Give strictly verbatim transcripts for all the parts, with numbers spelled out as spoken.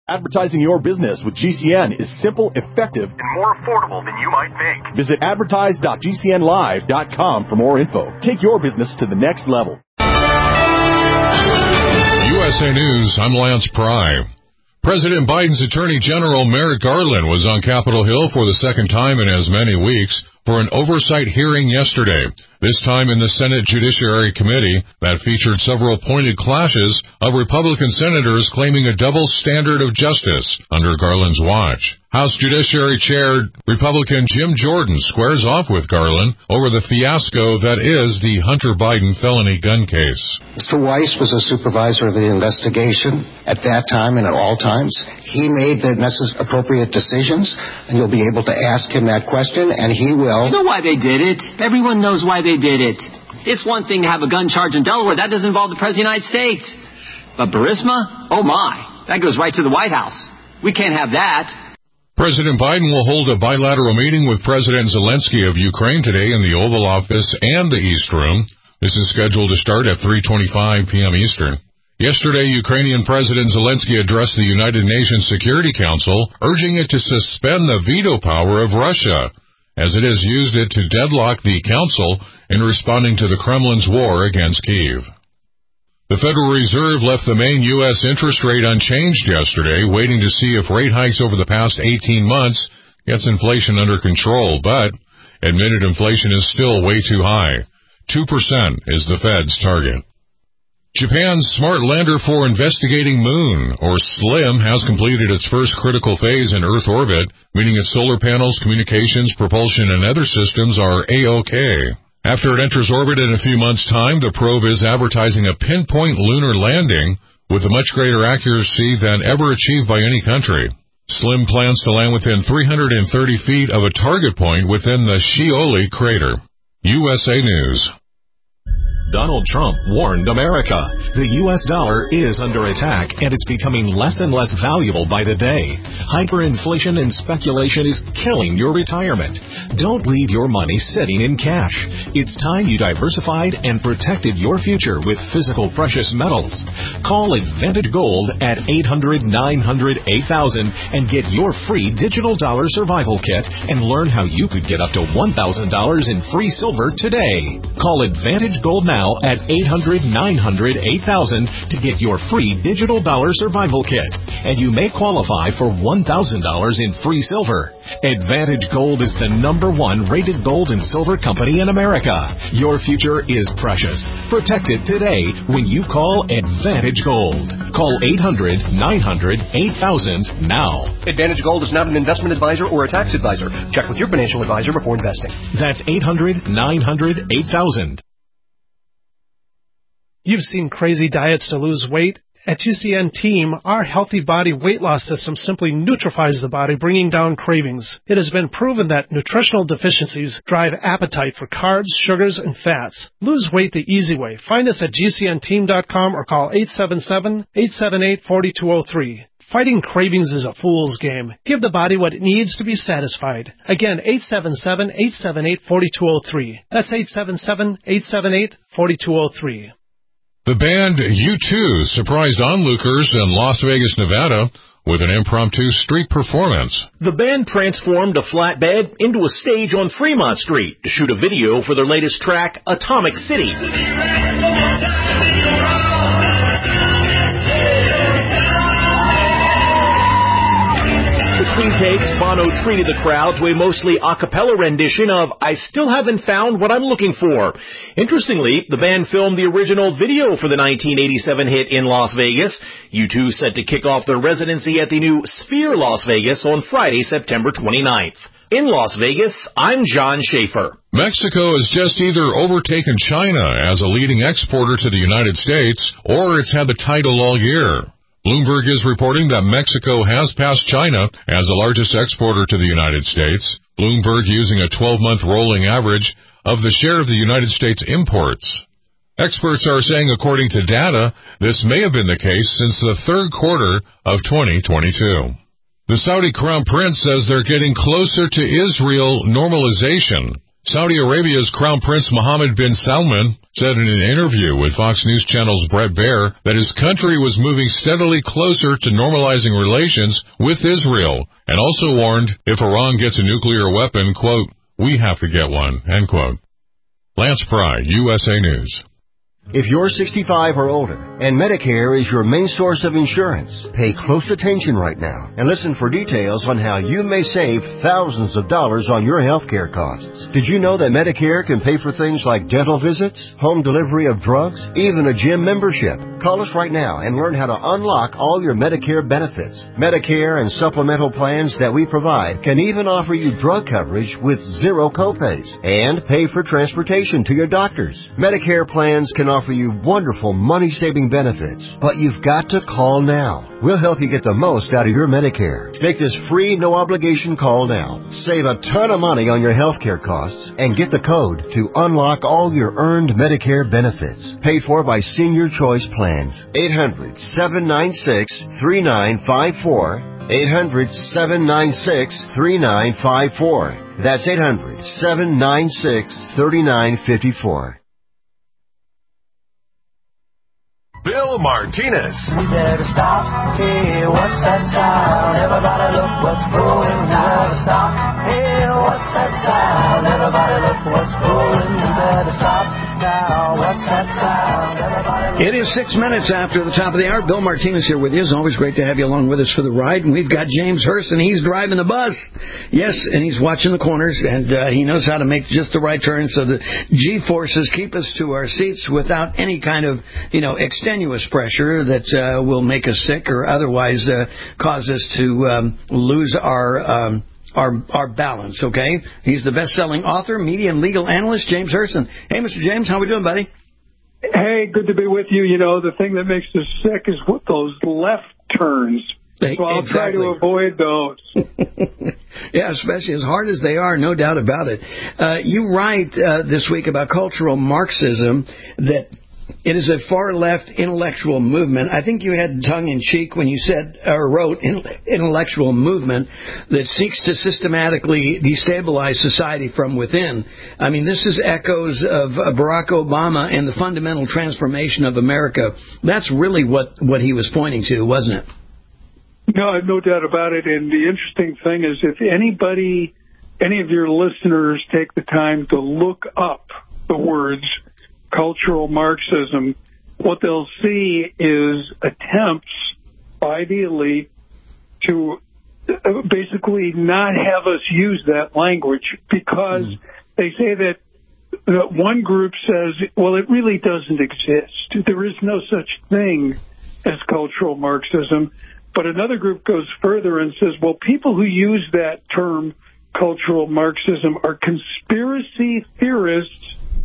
Advertising your business with G C N is simple, effective, and more affordable than you might think. Visit advertise dot g c n live dot com for more info. Take your business to the next level. U S A News, I'm Lance Pry. President Biden's Attorney General Merrick Garland was on Capitol Hill for the second time in as many weeks for an oversight hearing yesterday, this time in the Senate Judiciary Committee that featured several pointed clashes of Republican senators claiming a double standard of justice under Garland's watch. House Judiciary Chair Republican Jim Jordan squares off with Garland over the fiasco that is the Hunter Biden felony gun case. Mister Weiss was a supervisor of the investigation at that time and at all times. He made the necessary appropriate decisions, and you'll be able to ask him that question, and he will. You know why they did it. Everyone knows why they did it. It's one thing to have a gun charge in Delaware. That doesn't involve the President of the United States. But Burisma? Oh, my. That goes right to the White House. We can't have that. President Biden will hold a bilateral meeting with President Zelensky of Ukraine today in the Oval Office and the East Room. This is scheduled to start at three twenty-five p.m. Eastern. Yesterday, Ukrainian President Zelensky addressed the United Nations Security Council, urging it to suspend the veto power of Russia, as it has used it to deadlock the Council in responding to the Kremlin's war against Kyiv. The Federal Reserve left the main U S interest rate unchanged yesterday, waiting to see if rate hikes over the past eighteen months gets inflation under control, but admitted inflation is still way too high. two percent is the Fed's target. Japan's Smart Lander for Investigating Moon, or SLIM, has completed its first critical phase in Earth orbit, meaning its solar panels, communications, propulsion, and other systems are A-OK. After it enters orbit in a few months' time, the probe is advertising a pinpoint lunar landing with a much greater accuracy than ever achieved by any country. SLIM plans to land within three hundred thirty feet of a target point within the Scioli crater. U S A News. Donald Trump warned America. The U S dollar is under attack, and it's becoming less and less valuable by the day. Hyperinflation and speculation is killing your retirement. Don't leave your money sitting in cash. It's time you diversified and protected your future with physical precious metals. Call Advantage Gold at eight hundred, nine hundred, eight thousand and get your free digital dollar survival kit and learn how you could get up to one thousand dollars in free silver today. Call Advantage Gold now at eight hundred, nine hundred, eight thousand to get your free digital dollar survival kit, and you may qualify for one thousand dollars in free silver. Advantage Gold is the number one rated gold and silver company in America. Your future is precious. Protect it today when you call Advantage Gold. Call eight hundred, nine hundred, eight thousand now. Advantage Gold is not an investment advisor or a tax advisor. Check with your financial advisor before investing. That's eight hundred, nine hundred, eight thousand. You've seen crazy diets to lose weight. At G C N Team, our healthy body weight loss system simply neutralizes the body, bringing down cravings. It has been proven that nutritional deficiencies drive appetite for carbs, sugars, and fats. Lose weight the easy way. Find us at G C N team dot com or call eight seven seven, eight seven eight, four two zero three. Fighting cravings is a fool's game. Give the body what it needs to be satisfied. Again, eight seven seven, eight seven eight, four two zero three. That's eight seven seven, eight seven eight, four two zero three. The band U two surprised onlookers in Las Vegas, Nevada, with an impromptu street performance. The band transformed a flatbed into a stage on Fremont Street to shoot a video for their latest track, Atomic City. Between takes, Bono treated the crowd to a mostly a cappella rendition of I Still Haven't Found What I'm Looking For. Interestingly, the band filmed the original video for the nineteen eighty-seven hit in Las Vegas. U two set to kick off their residency at the new Sphere Las Vegas on Friday, September twenty-ninth. In Las Vegas, I'm John Schaefer. Mexico has just either overtaken China as a leading exporter to the United States, or it's had the title all year. Bloomberg is reporting that Mexico has passed China as the largest exporter to the United States. Bloomberg using a twelve-month rolling average of the share of the United States imports. Experts are saying, according to data, this may have been the case since the third quarter of twenty twenty-two. The Saudi Crown Prince says they're getting closer to Israel normalization. Saudi Arabia's Crown Prince Mohammed bin Salman said in an interview with Fox News Channel's Bret Baier that his country was moving steadily closer to normalizing relations with Israel, and also warned if Iran gets a nuclear weapon, quote, we have to get one, end quote. Lance Pry, U S A News. If you're sixty-five or older and Medicare is your main source of insurance, pay close attention right now and listen for details on how you may save thousands of dollars on your health care costs. Did you know that Medicare can pay for things like dental visits, home delivery of drugs, even a gym membership? Call us right now and learn how to unlock all your Medicare benefits. Medicare and supplemental plans that we provide can even offer you drug coverage with zero copays and pay for transportation to your doctors. Medicare plans can offer you wonderful money-saving benefits, but you've got to call now. We'll help you get the most out of your Medicare. Make this free, no-obligation call now. Save a ton of money on your health care costs and get the code to unlock all your earned Medicare benefits. Paid for by Senior Choice Plans. eight hundred, seven nine six, three nine five four. eight hundred, seven nine six, three nine five four. That's eight hundred, seven nine six, three nine five four. Bill Martinez. We better stop. Hey, what's that sound? Everybody look what's going. We better stop. Hey, what's that sound? Everybody look what's going. We better stop now. What's that sound? Everybody. It is six minutes after the top of the hour. Bill Martinez here with you. It's always great to have you along with us for the ride. And we've got James Hurston. He's driving the bus. Yes, and he's watching the corners, and uh, he knows how to make just the right turn so the G-forces keep us to our seats without any kind of, you know, extenuous pressure that uh, will make us sick or otherwise uh, cause us to um, lose our... Um, Our our balance, okay? He's the best-selling author, media and legal analyst, James Hurston. Hey, Mister James, how we doing, buddy? Hey, good to be with you. You know, the thing that makes us sick is what those left turns. Hey, so I'll exactly. try to avoid those. Yeah, especially as hard as they are, no doubt about it. Uh, you write uh, this week about cultural Marxism, that it is a far-left intellectual movement. I think you had tongue-in-cheek when you said or wrote intellectual movement that seeks to systematically destabilize society from within. I mean, this is echoes of Barack Obama and the fundamental transformation of America. That's really what, what he was pointing to, wasn't it? No, no doubt about it. And the interesting thing is if anybody, any of your listeners take the time to look up the words cultural Marxism, what they'll see is attempts by the elite to basically not have us use that language because mm. they say that one group says, well, it really doesn't exist. There is no such thing as cultural Marxism. But another group goes further and says, well, people who use that term, cultural Marxism, are conspiracy theorists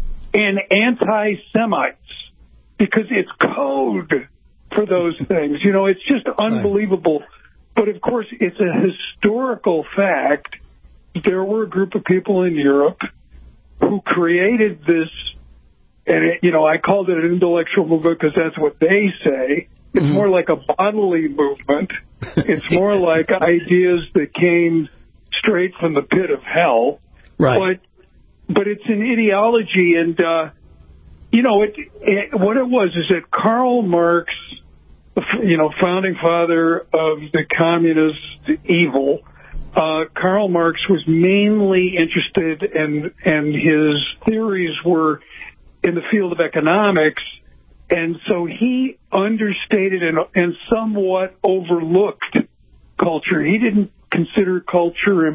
and anti-Semites, because it's code for those things. You know, it's just unbelievable. Right. But, of course, it's a historical fact. There were a group of people in Europe who created this, and, it, you know, I called it an intellectual movement because that's what they say. It's mm-hmm. more like a bodily movement. It's more like ideas that came straight from the pit of hell. Right. But But it's an ideology, and, uh, you know, it, it, what it was is that Karl Marx, you know, founding father of the communist evil, uh, Karl Marx was mainly interested, and and his theories were in the field of economics, and so he understated and, and somewhat overlooked culture. He didn't consider culture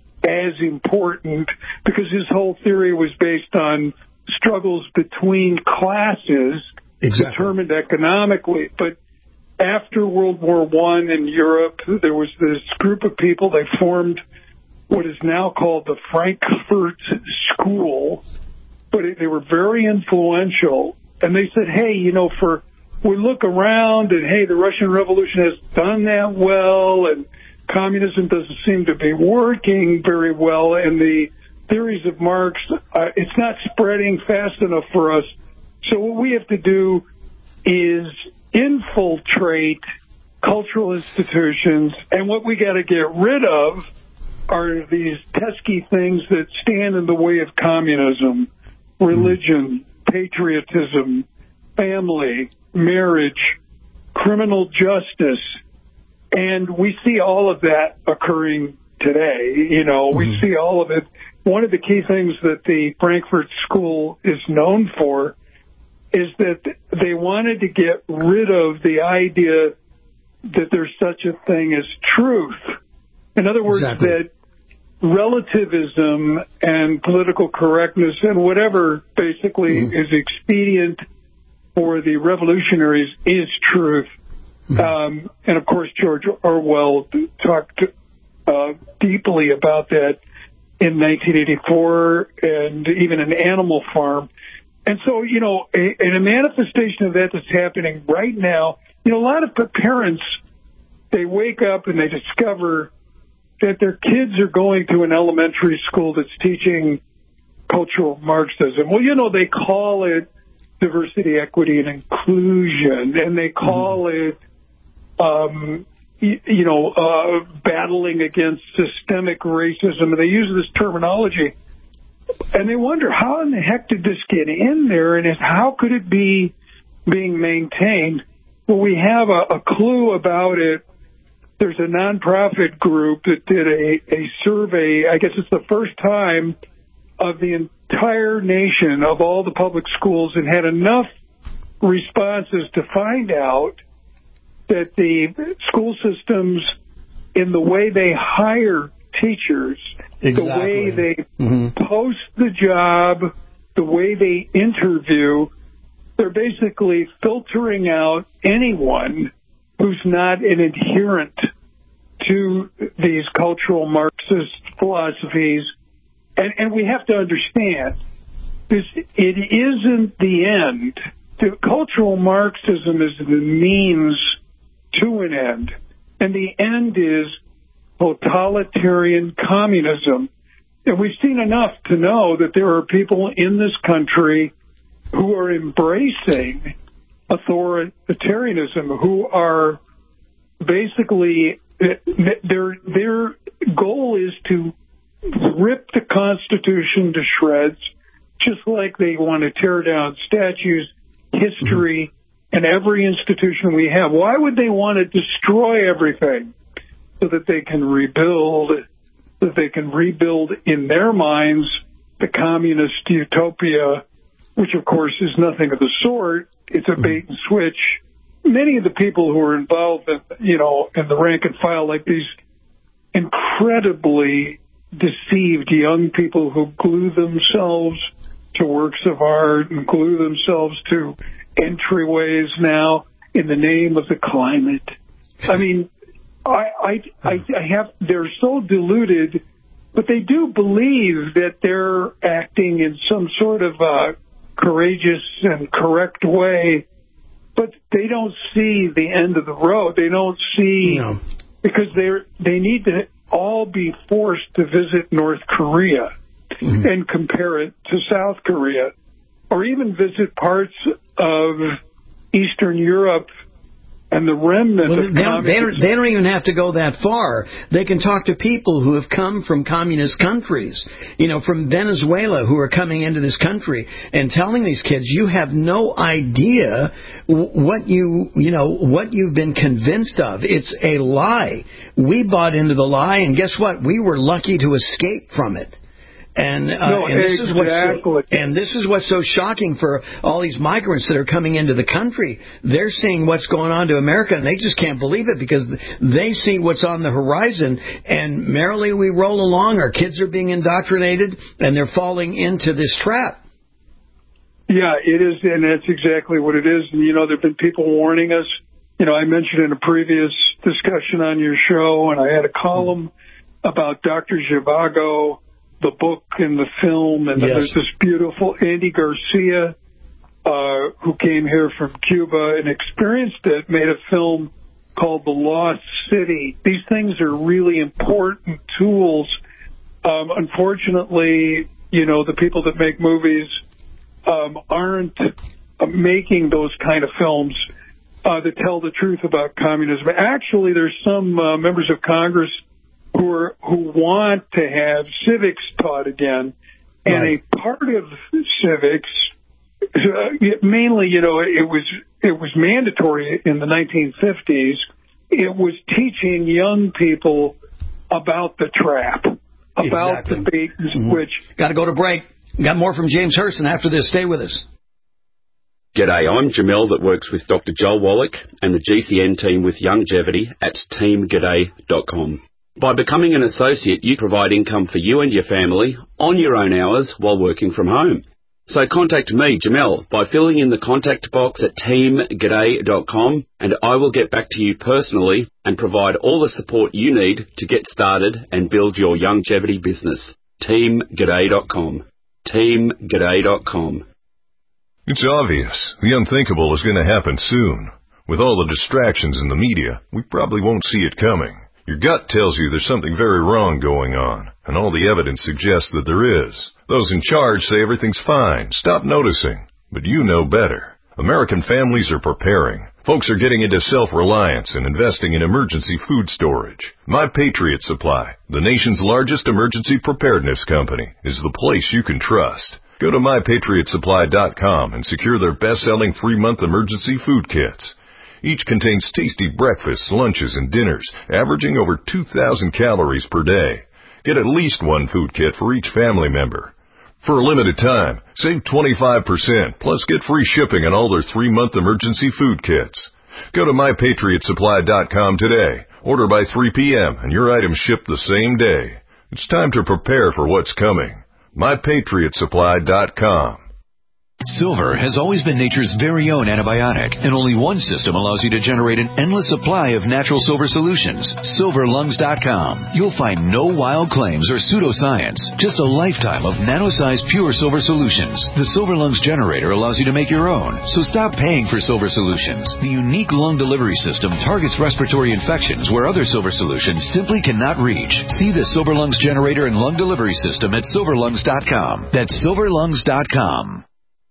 as important because his whole theory was based on struggles between classes exactly. determined economically. But after World War One in Europe, there was this group of people. They formed what is now called the Frankfurt School, but it, they were very influential. And they said, hey, you know, for we look around and, hey, the Russian Revolution has done that well, and communism doesn't seem to be working very well, and the theories of Marx, uh, it's not spreading fast enough for us. So what we have to do is infiltrate cultural institutions, and what we got to get rid of are these pesky things that stand in the way of communism, religion, patriotism, family, marriage, criminal justice. And we see all of that occurring today. You know, mm-hmm. we see all of it. One of the key things that the Frankfurt School is known for is that they wanted to get rid of the idea that there's such a thing as truth. In other words, exactly. that relativism and political correctness and whatever basically mm-hmm. is expedient for the revolutionaries is truth. Mm-hmm. Um, and, of course, George Orwell talked uh, deeply about that in nineteen eighty-four and even in Animal Farm. And so, you know, a, a manifestation of that that's happening right now, you know, a lot of parents, they wake up and they discover that their kids are going to an elementary school that's teaching cultural Marxism. Well, you know, they call it diversity, equity, and inclusion, and they call mm-hmm. it, um, you, you know, uh, battling against systemic racism, and they use this terminology. And they wonder, how in the heck did this get in there, and how could it be being maintained? Well, we have a, a clue about it. There's a nonprofit group that did a, a survey, I guess it's the first time, of the entire nation, of all the public schools, and had enough responses to find out that the school systems, in the way they hire teachers, exactly. the way they mm-hmm. post the job, the way they interview, they're basically filtering out anyone who's not an adherent to these cultural Marxist philosophies. And, and we have to understand, this, it isn't the end. The cultural Marxism is the means to an end. And the end is totalitarian communism. And we've seen enough to know that there are people in this country who are embracing authoritarianism, who are basically, their their goal is to rip the Constitution to shreds, just like they want to tear down statues, history, mm-hmm. and every institution we have. Why would they want to destroy everything? So that they can rebuild, that they can rebuild in their minds the communist utopia, which of course is nothing of the sort. It's a bait and switch. Many of the people who are involved in, you know, in the rank and file, like these incredibly deceived young people who glue themselves to works of art and glue themselves to entryways now in the name of the climate. I mean, I, I, I, I have, they're so deluded, but they do believe that they're acting in some sort of uh, courageous and correct way, but they don't see the end of the road. They don't see, no. because they're, they need to all be forced to visit North Korea mm-hmm. and compare it to South Korea, or even visit parts of Eastern Europe and the remnant well, of they, don't, they, don't, they don't even have to go that far. They can talk to people who have come from communist countries, you know, from Venezuela, who are coming into this country and telling these kids, you have no idea what you, you know, what you've been convinced of. It's a lie. We bought into the lie, and guess what? We were lucky to escape from it. And, uh, no, and, this exactly. is what's so, and this is what's so shocking for all these migrants that are coming into the country. They're seeing what's going on to America, and they just can't believe it because they see what's on the horizon. And merrily we roll along. Our kids are being indoctrinated, and they're falling into this trap. Yeah, it is, and that's exactly what it is. And, you know, there have been people warning us. You know, I mentioned in a previous discussion on your show, and I had a column mm-hmm. about Doctor Zhivago, the book and the film, and yes. there's this beautiful Andy Garcia uh, who came here from Cuba and experienced it, made a film called The Lost City. These things are really important tools. Um, unfortunately, you know, the people that make movies um, aren't uh, making those kind of films uh, that tell the truth about communism. Actually, there's some uh, members of Congress who are, who want to have civics taught again, and right. a part of civics uh, mainly, you know, it was it was mandatory in the nineteen fifties. It was teaching young people about the trap, about exactly. the bait and switch. Mm-hmm. Got to go to break. Got more from James Hurston after this. Stay with us. G'day, I'm Jamel that works with Doctor Joel Wallach and the G C N team with Longevity at team g'day dot com. By becoming an associate, you provide income for you and your family on your own hours while working from home. So contact me, Jamel, by filling in the contact box at team g'day dot com, and I will get back to you personally and provide all the support you need to get started and build your longevity business. team g'day dot com. team g'day dot com. It's obvious. The unthinkable is going to happen soon. With all the distractions in the media, we probably won't see it coming. Your gut tells you there's something very wrong going on, and all the evidence suggests that there is. Those in charge say everything's fine. Stop noticing. But you know better. American families are preparing. Folks are getting into self-reliance and investing in emergency food storage. My Patriot Supply, the nation's largest emergency preparedness company, is the place you can trust. Go to my patriot supply dot com and secure their best-selling three-month emergency food kits. Each contains tasty breakfasts, lunches, and dinners, averaging over two thousand calories per day. Get at least one food kit for each family member. For a limited time, save twenty-five percent, plus get free shipping on all their three-month emergency food kits. Go to my patriot supply dot com today. Order by three p.m. and your items ship the same day. It's time to prepare for what's coming. my patriot supply dot com. Silver has always been nature's very own antibiotic, and only one system allows you to generate an endless supply of natural silver solutions. silver lungs dot com. You'll find no wild claims or pseudoscience, just a lifetime of nano-sized pure silver solutions. The Silver Lungs generator allows you to make your own, so stop paying for silver solutions. The unique lung delivery system targets respiratory infections where other silver solutions simply cannot reach. See the Silver Lungs generator and lung delivery system at silver lungs dot com. That's silver lungs dot com.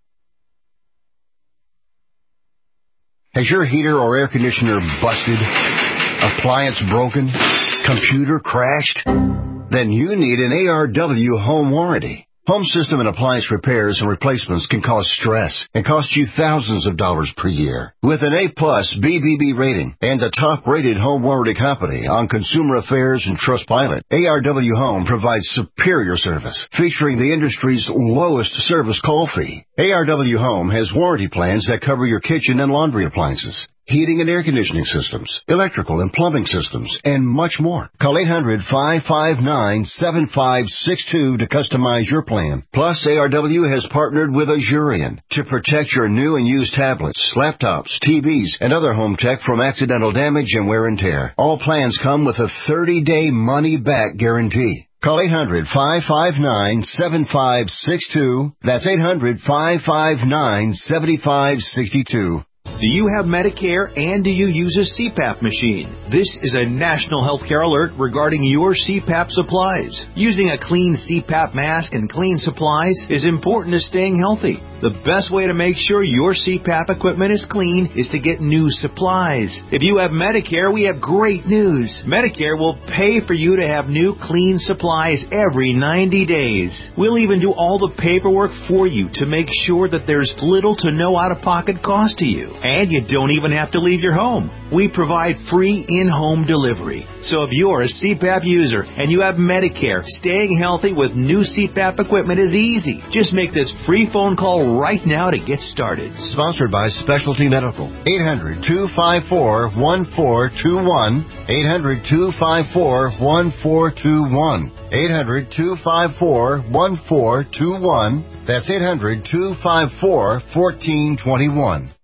Has your heater or air conditioner busted? Appliance broken? Computer crashed? Then you need an A R W home warranty. Home system and appliance repairs and replacements can cause stress and cost you thousands of dollars per year. With an A-plus B B B rating and a top-rated home warranty company on Consumer Affairs and Trustpilot, A R W Home provides superior service, featuring the industry's lowest service call fee. A R W Home has warranty plans that cover your kitchen and laundry appliances, heating and air conditioning systems, electrical and plumbing systems, and much more. Call eight hundred, five five nine, seven five six two to customize your plan. Plus, A R W has partnered with Azurion to protect your new and used tablets, laptops, T Vs, and other home tech from accidental damage and wear and tear. All plans come with a thirty-day money-back guarantee. Call eight hundred, five five nine, seven five six two. That's eight hundred, five five nine, seven five six two. Do you have Medicare and do you use a C PAP machine? This is a national healthcare alert regarding your C PAP supplies. Using a clean C PAP mask and clean supplies is important to staying healthy. The best way to make sure your C PAP equipment is clean is to get new supplies. If you have Medicare, we have great news. Medicare will pay for you to have new clean supplies every ninety days. We'll even do all the paperwork for you to make sure that there's little to no out-of-pocket cost to you. And you don't even have to leave your home. We provide free in-home delivery. So if you're a C PAP user and you have Medicare, staying healthy with new C PAP equipment is easy. Just make this free phone call right now to get started. Sponsored by Specialty Medical. eight hundred, two five four, one four two one. eight hundred, two five four, one four two one. eight hundred, two five four, one four two one. That's eight hundred, two five four, one four two one.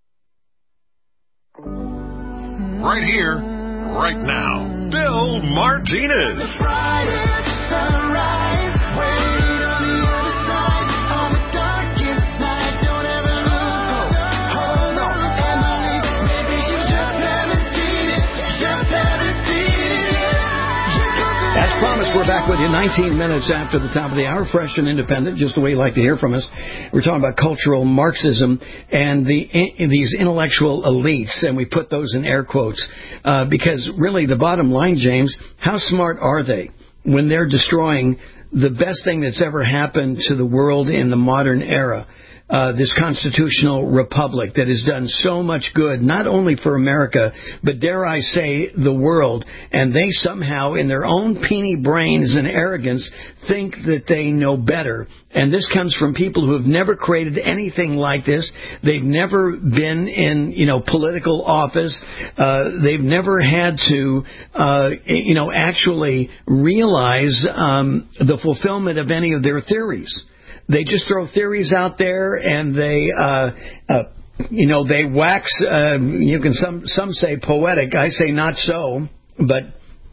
Right here, right now, Bill Martinez. As promised, we're back with you nineteen minutes after the top of the hour, fresh and independent, just the way you like to hear from us. We're talking about cultural Marxism and the in, these intellectual elites, and we put those in air quotes, uh, because really the bottom line, James, how smart are they when they're destroying the best thing that's ever happened to the world in the modern era? uh, this constitutional republic that has done so much good, not only for America, but dare I say, the world. And they somehow, in their own peeny brains and arrogance, think that they know better. And this comes from people who have never created anything like this. They've never been in, you know, political office. Uh, they've never had to, uh, you know, actually realize um, the fulfillment of any of their theories. They just throw theories out there, and they, uh, uh, you know, they wax. Uh, you can some some say poetic. I say not so, but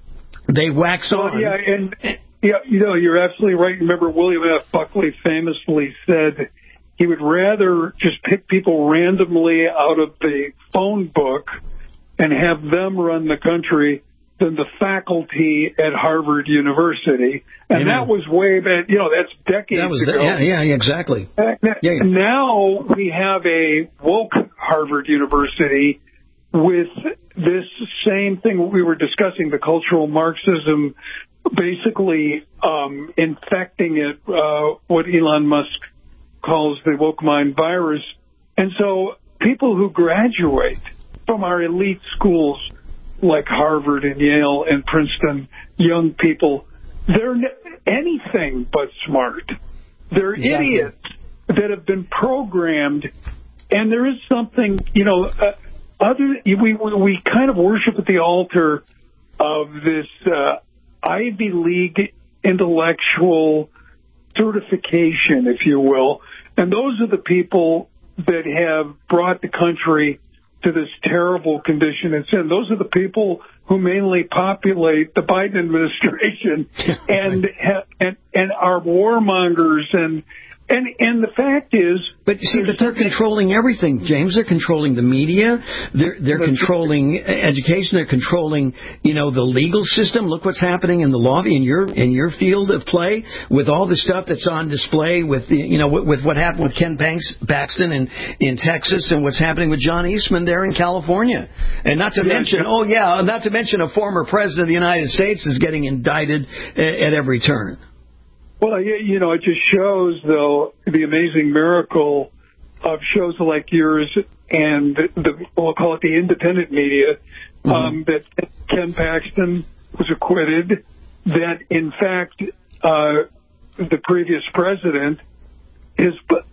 they wax well, on. Yeah, and yeah, you know, you're absolutely right. Remember, William F. Buckley famously said he would rather just pick people randomly out of the phone book and have them run the country than the faculty at Harvard University. And Amen. that was way back, you know, that's decades that was ago. The, yeah, yeah, exactly. Uh, yeah, yeah. Now we have a woke Harvard University with this same thing we were discussing, the cultural Marxism, basically um, infecting it, uh, what Elon Musk calls the woke mind virus. And so people who graduate from our elite schools like Harvard and Yale and Princeton, young people, they're anything but smart. They're exactly. idiots that have been programmed. And there is something, you know, uh, other we we kind of worship at the altar of this uh, Ivy League intellectual certification, if you will. And those are the people that have brought the country to this terrible condition and sin. Those are the people who mainly populate the Biden administration and and and are warmongers and and and the fact is, but you see, but they're controlling everything, James. They're controlling the media. They're they're controlling education. They're controlling, you know, the legal system. Look what's happening in the law in your in your field of play with all the stuff that's on display with the, you know with, with what happened with Ken Banks, Paxton in in Texas and what's happening with John Eastman there in California. And not to yeah, mention, oh yeah, not to mention a former president of the United States is getting indicted at, at every turn. Well, you know, it just shows, though, the amazing miracle of shows like yours and the, we'll call it the independent media, mm-hmm. um, that Ken Paxton was acquitted, that, in fact, uh, the previous president, his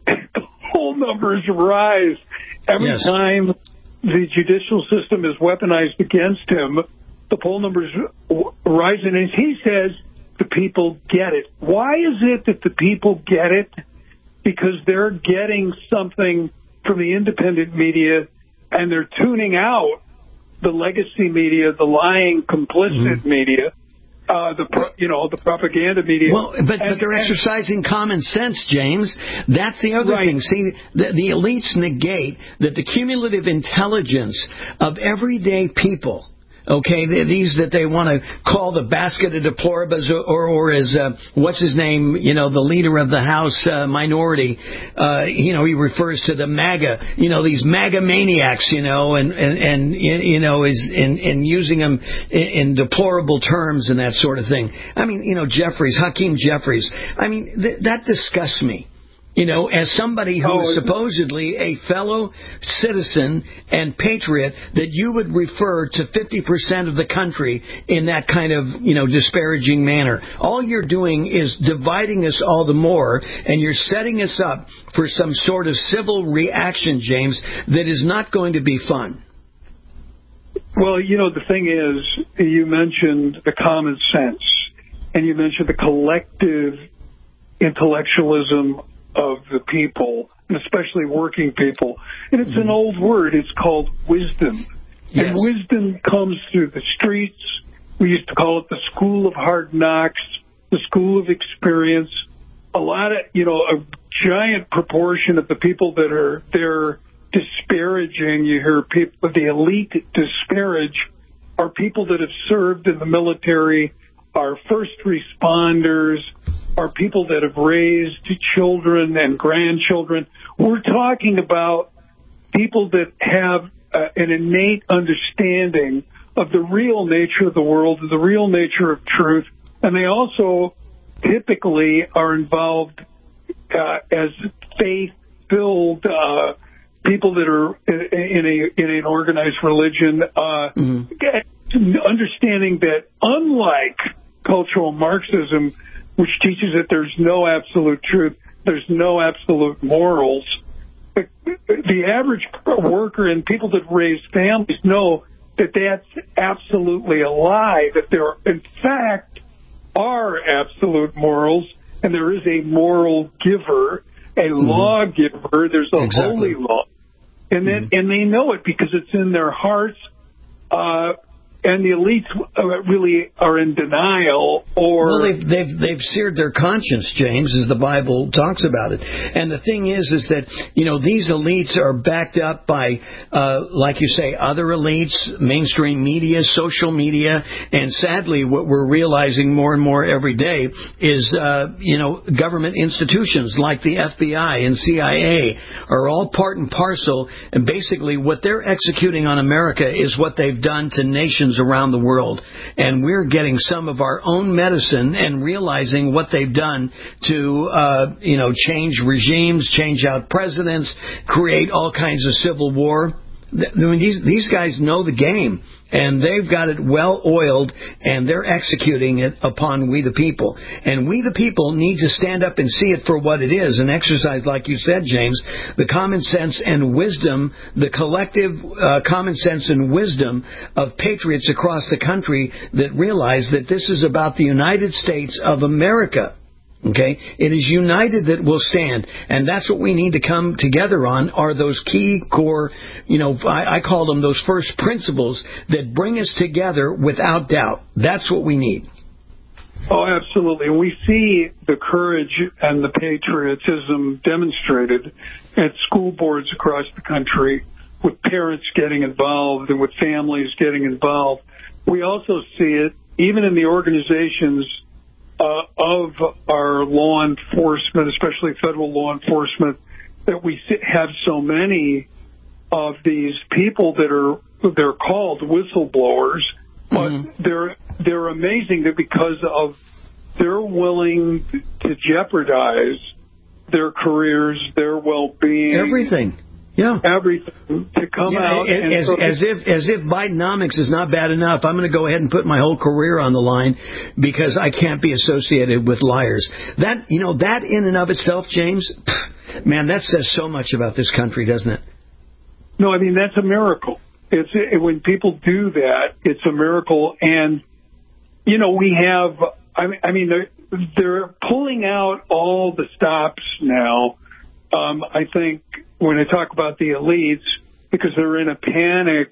poll numbers rise. Every yes. time the judicial system is weaponized against him, the poll numbers rise. And as he says, the people get it. Why is it that the people get it? Because they're getting something from the independent media, and they're tuning out the legacy media, the lying, complicit mm-hmm. media, uh, the pro, you know the propaganda media. Well, but, and, but they're and, exercising common sense, James. That's the other right. thing. See, the, the elites negate that the cumulative intelligence of everyday people. Okay, these that they want to call the basket of deplorables, or, or, or as, uh, what's his name, you know, the leader of the House uh, minority, uh, you know, he refers to the MAGA, you know, these MAGA maniacs, you know, and, and, and you know, is in, in using them in, in deplorable terms and that sort of thing. I mean, you know, Jeffries, Hakeem Jeffries, I mean, th- that disgusts me. You know, as somebody who is supposedly a fellow citizen and patriot, that you would refer to fifty percent of the country in that kind of, you know, disparaging manner. All you're doing is dividing us all the more, and you're setting us up for some sort of civil reaction, James, that is not going to be fun. Well, you know, the thing is, you mentioned the common sense, and you mentioned the collective intellectualism of the people, and especially working people. And it's mm-hmm. an old word. It's called wisdom. Yes. And wisdom comes through the streets. We used to call it the school of hard knocks, the school of experience. A lot of, you know, a giant proportion of the people that are there disparaging, you hear people, the elite disparage, are people that have served in the military, are first responders, are people that have raised children and grandchildren. We're talking about people that have uh, an innate understanding of the real nature of the world, the real nature of truth, and they also typically are involved uh, as faith filled uh, people that are in a in an organized religion, uh, mm-hmm. understanding that unlike cultural Marxism, which teaches that there's no absolute truth, there's no absolute morals, the, the average worker and people that raise families know that that's absolutely a lie, that there, in fact, are absolute morals, and there is a moral giver, a mm-hmm. lawgiver, there's a exactly. holy law. And then, mm-hmm. and they know it because it's in their hearts, uh, and the elites really are in denial, or well, they've they've they've seared their conscience, James, as the Bible talks about it. And the thing is, is that you know these elites are backed up by, uh, like you say, other elites, mainstream media, social media, and sadly, what we're realizing more and more every day is, uh, you know, government institutions like the F B I and C I A are all part and parcel, and basically what they're executing on America is what they've done to nations around the world, and we're getting some of our own medicine and realizing what they've done to, uh, you know, change regimes, change out presidents, create all kinds of civil war. I mean, these these guys know the game, and they've got it well oiled, and they're executing it upon we the people. And we the people need to stand up and see it for what it is, and exercise, like you said, James, the common sense and wisdom, the collective uh, common sense and wisdom of patriots across the country that realize that this is about the United States of America. Okay, it is united that will stand, and that's what we need to come together on, are those key core, you know, I, I call them those first principles that bring us together without doubt. That's what we need. Oh, absolutely. We see the courage and the patriotism demonstrated at school boards across the country, with parents getting involved and with families getting involved. We also see it even in the organizations Uh, of our law enforcement, especially federal law enforcement, that we have so many of these people that are, they're called whistleblowers, but mm-hmm. they're they're amazing that because of they're willing to jeopardize their careers, their well-being, everything. Yeah, everything to come yeah, out and as, so as if as if Bidenomics is not bad enough. I'm going to go ahead and put my whole career on the line because I can't be associated with liars. That you know that in and of itself, James, man, that says so much about this country, doesn't it? No, I mean that's a miracle. It's it, when people do that, it's a miracle. And you know we have. I mean, I mean they're, they're pulling out all the stops now. Um, I think when I talk about the elites, because they're in a panic,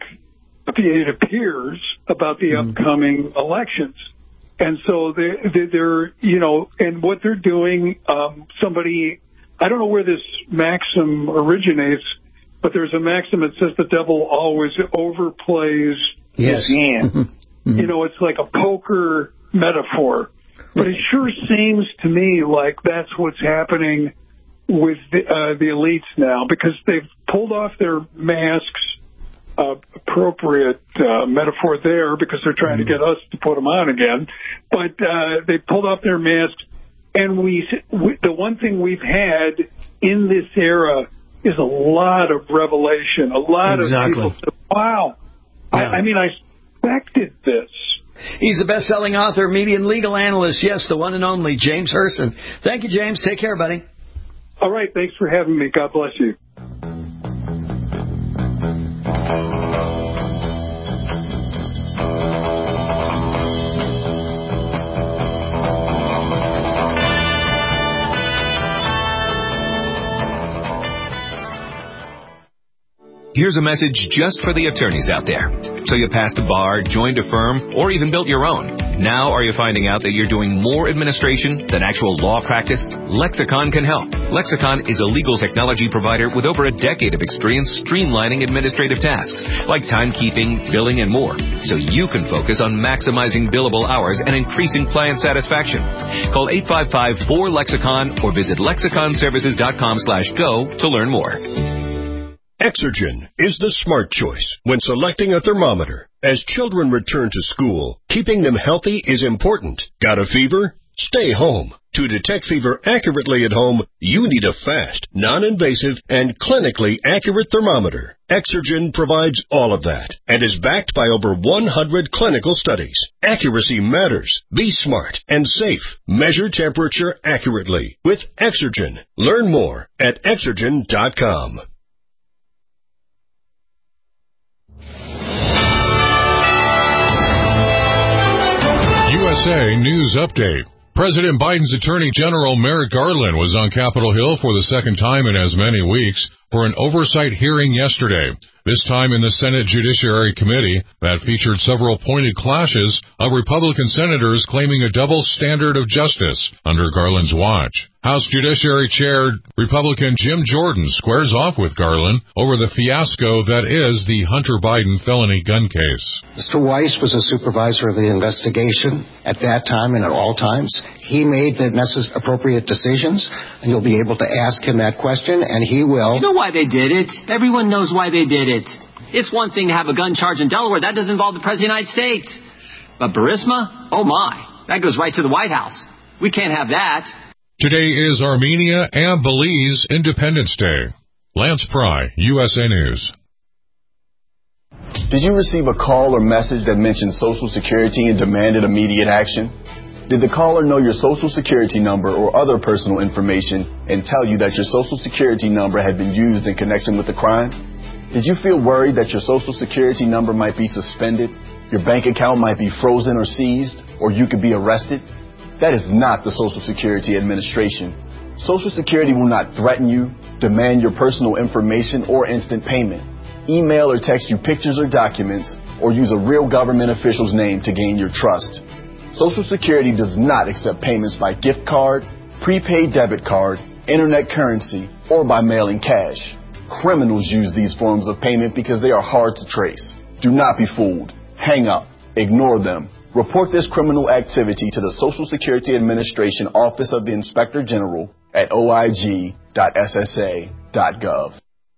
it appears, about the mm-hmm. upcoming elections. And so they're, they're, you know, and what they're doing, um, somebody, I don't know where this maxim originates, but there's a maxim that says the devil always overplays yes. his hand. Mm-hmm. You know, it's like a poker metaphor. But it sure seems to me like that's what's happening with the, uh, the elites now, because they've pulled off their masks, uh, appropriate uh, metaphor there, because they're trying mm-hmm. to get us to put them on again. But uh, they pulled off their masks, and we, we the one thing we've had in this era is a lot of revelation. A lot exactly. of people said, wow, yeah. I, I mean, I expected this. He's the best-selling author, media and legal analyst, yes, the one and only James Herson. Thank you, James. Take care, buddy. All right. Thanks for having me. God bless you. Here's a message just for the attorneys out there. So you passed the bar, joined a firm, or even built your own. Now are you finding out that you're doing more administration than actual law practice? Lexicon can help. Lexicon is a legal technology provider with over a decade of experience streamlining administrative tasks like timekeeping, billing, and more, so you can focus on maximizing billable hours and increasing client satisfaction. Call eight five five, four, lexicon or visit lexicon services dot com slash go to learn more. Exergen is the smart choice when selecting a thermometer. As children return to school, keeping them healthy is important. Got a fever? Stay home. To detect fever accurately at home, you need a fast, non-invasive, and clinically accurate thermometer. Exergen provides all of that and is backed by over one hundred clinical studies. Accuracy matters. Be smart and safe. Measure temperature accurately with Exergen. Learn more at Exergen dot com. U S A News Update. President Biden's Attorney General Merrick Garland was on Capitol Hill for the second time in as many weeks for an oversight hearing yesterday, this time in the Senate Judiciary Committee that featured several pointed clashes of Republican senators claiming a double standard of justice under Garland's watch. House Judiciary Chair Republican Jim Jordan squares off with Garland over the fiasco that is the Hunter Biden felony gun case. Mister Weiss was a supervisor of the investigation at that time and at all times. He made the necessary appropriate decisions, and you'll be able to ask him that question, and he will. You know why they did it? Everyone knows why they did it. It's one thing to have a gun charge in Delaware. That doesn't involve the President of the United States. But Burisma? Oh, my. That goes right to the White House. We can't have that. Today is Armenia and Belize Independence Day. Lance Pry, U S A News. Did you receive a call or message that mentioned Social Security and demanded immediate action? Did the caller know your Social Security number or other personal information and tell you that your Social Security number had been used in connection with the crime? Did you feel worried that your Social Security number might be suspended, your bank account might be frozen or seized, or you could be arrested? That is not the Social Security Administration. Social Security will not threaten you, demand your personal information, or instant payment, email or text you pictures or documents, or use a real government official's name to gain your trust. Social Security does not accept payments by gift card, prepaid debit card, internet currency, or by mailing cash. Criminals use these forms of payment because they are hard to trace. Do not be fooled. Hang up. Ignore them. Report this criminal activity to the Social Security Administration Office of the Inspector General at O I G dot S S A dot gov.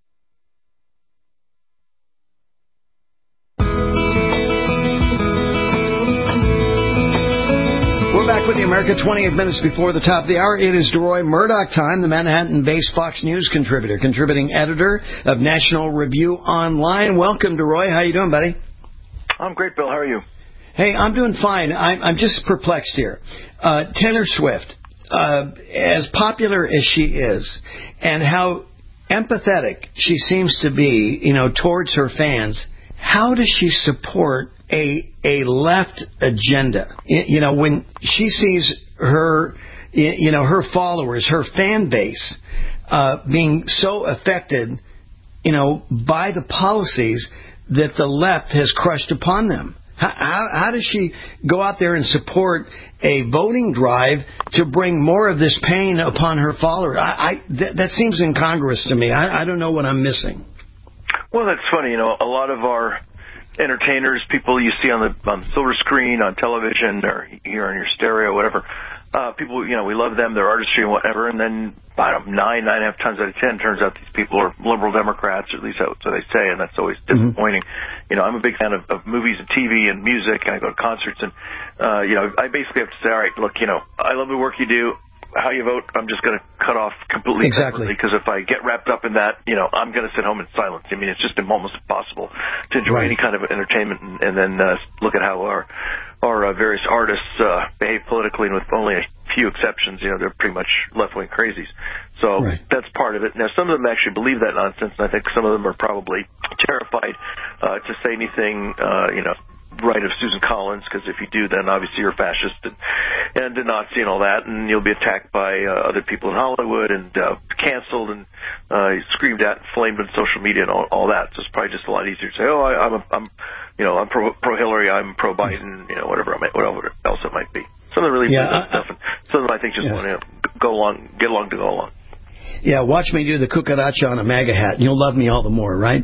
We're back with the America twenty-eight minutes before the top of the hour. It is DeRoy Murdoch time, the Manhattan-based Fox News contributor, contributing editor of National Review Online. Welcome, DeRoy. How you doing, buddy? I'm great, Bill. How are you? Hey, I'm doing fine. I'm, I'm just perplexed here. Uh, Taylor Swift, uh, as popular as she is, and how empathetic she seems to be, you know, towards her fans, how does she support a a left agenda? You know, when she sees her, you know, her followers, her fan base, uh, being so affected, you know, by the policies that the left has crushed upon them. How, how, how does she go out there and support a voting drive to bring more of this pain upon her followers? I, I, th- that seems incongruous to me. I, I don't know what I'm missing. Well, that's funny. You know, a lot of our entertainers, people you see on the on the silver screen, on television, or here on your stereo, whatever, uh, people, you know, we love them, their artistry and whatever, and then about nine, nine and a half times out of ten, turns out these people are liberal Democrats, or at least that's what they say, and that's always disappointing. Mm-hmm. You know, I'm a big fan of, of movies and T V and music, and I go to concerts, and, uh, you know, I basically have to say, all right, look, you know, I love the work you do. How you vote, I'm just going to cut off completely. Exactly. Because if I get wrapped up in that, you know, I'm going to sit home in silence. I mean, it's just almost impossible to enjoy right. any kind of entertainment and, and then uh, look at how our our uh, various artists uh, behave politically, and with only a few exceptions, you know, they're pretty much left-wing crazies. So right. that's part of it. Now, some of them actually believe that nonsense, and I think some of them are probably terrified uh, to say anything, uh, you know, right of Susan Collins, because if you do, then obviously you're a fascist and, and a Nazi and all that, and you'll be attacked by uh, other people in Hollywood and uh, canceled and uh, screamed at and flamed on social media and all, all that. So it's probably just a lot easier to say, oh, I, I'm, a, I'm, you know, I'm pro, pro Hillary, I'm pro Biden, you know, whatever, whatever else it might be. Some of them really yeah, believe that I, stuff, and some of them I think just yeah. want to go along, get along to go along. Yeah, watch me do the cucaracha on a MAGA hat, and you'll love me all the more, right?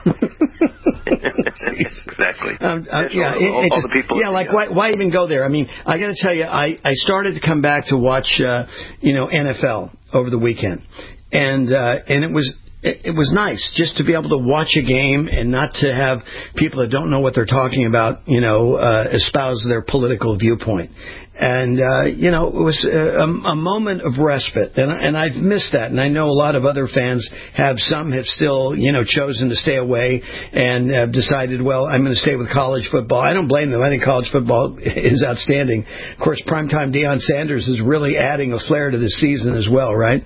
Exactly. Um, uh, yeah, all, it, all, it all just, the people. Yeah, like why, why even go there? I mean, I got to tell you, I, I started to come back to watch, uh, you know, N F L over the weekend, and uh, and it was it, it was nice just to be able to watch a game and not to have people that don't know what they're talking about, you know, uh, espouse their political viewpoint. And, uh, you know, it was a, a moment of respite, and, and I've missed that. And I know a lot of other fans have. Some have still, you know, chosen to stay away and have decided, well, I'm going to stay with college football. I don't blame them. I think college football is outstanding. Of course, primetime Deion Sanders is really adding a flair to this season as well, right?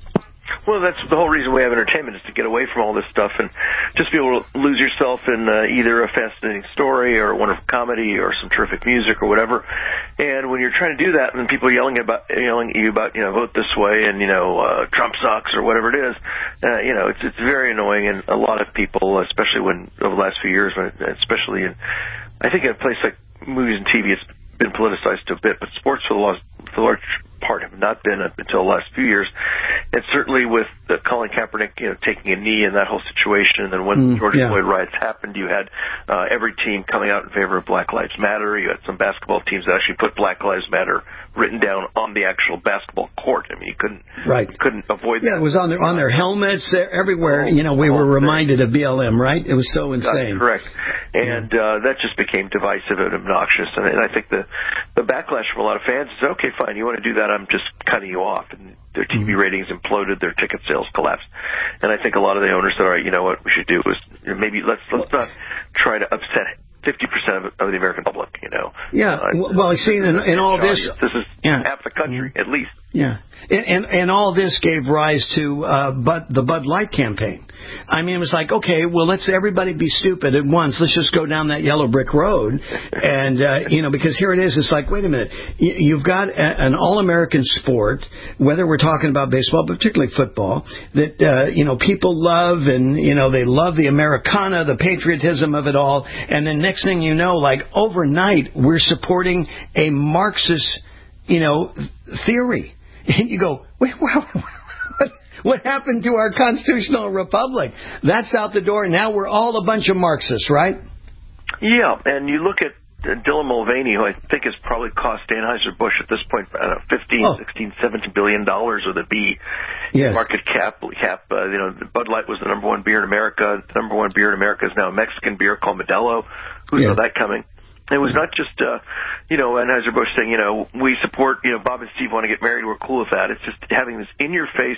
Well, that's the whole reason we have entertainment, is to get away from all this stuff and just be able to lose yourself in uh, either a fascinating story or a wonderful comedy or some terrific music or whatever. And when you're trying to do that, and people are yelling about yelling at you about, you know, vote this way and, you know, uh, Trump sucks or whatever it is, uh, you know, it's it's very annoying. And a lot of people, especially when over the last few years, when, especially in, I think in a place like movies and T V, it's been politicized a bit, but sports for the large, for the large part have not been up until the last few years. And certainly with uh, Colin Kaepernick, you know, taking a knee in that whole situation, and then when Mm, the George yeah. Floyd riots happened, you had uh, every team coming out in favor of Black Lives Matter. You had some basketball teams that actually put Black Lives Matter written down on the actual basketball court. I mean, you couldn't Right. you couldn't avoid Yeah, that. it was on their on their helmets uh, everywhere. You know, we were reminded of B L M, right? It was so insane. That's correct. And uh, that just became divisive and obnoxious. And, and I think the the backlash from a lot of fans is, okay, fine, you want to do that, I'm just cutting you off. And their T V ratings imploded, their ticket sales collapsed. And I think a lot of the owners said, all right, you know what we should do is maybe let's let's not try to upset fifty percent of, of the American public, you know. Yeah, Uh, well, see, in, in all this... This is yeah. half the country, at least. Yeah, and, and and all this gave rise to uh, Bud, the Bud Light campaign. I mean, it was like, okay, well, let's everybody be stupid at once. Let's just go down that yellow brick road, and uh, you know, because here it is. It's like, wait a minute, you, you've got a, an all-American sport, whether we're talking about baseball, but particularly football, that uh, you know people love, and you know they love the Americana, the patriotism of it all, and then next thing you know, like overnight, we're supporting a Marxist, you know, theory. And you go, wait, what, what happened to our constitutional republic? That's out the door. Now we're all a bunch of Marxists, right? Yeah, and you look at uh, Dylan Mulvaney, who I think has probably cost Anheuser-Busch at this point, I don't know, fifteen, Oh. sixteen, seventeen billion dollars with a B Yes. market cap. cap uh, you know, Bud Light was the number one beer in America. The number one beer in America is now a Mexican beer called Modelo. Who Yeah. saw that coming? It was not just, uh, you know, Anheuser-Busch saying, you know, we support, you know, Bob and Steve want to get married, we're cool with that. It's just having this in-your-face,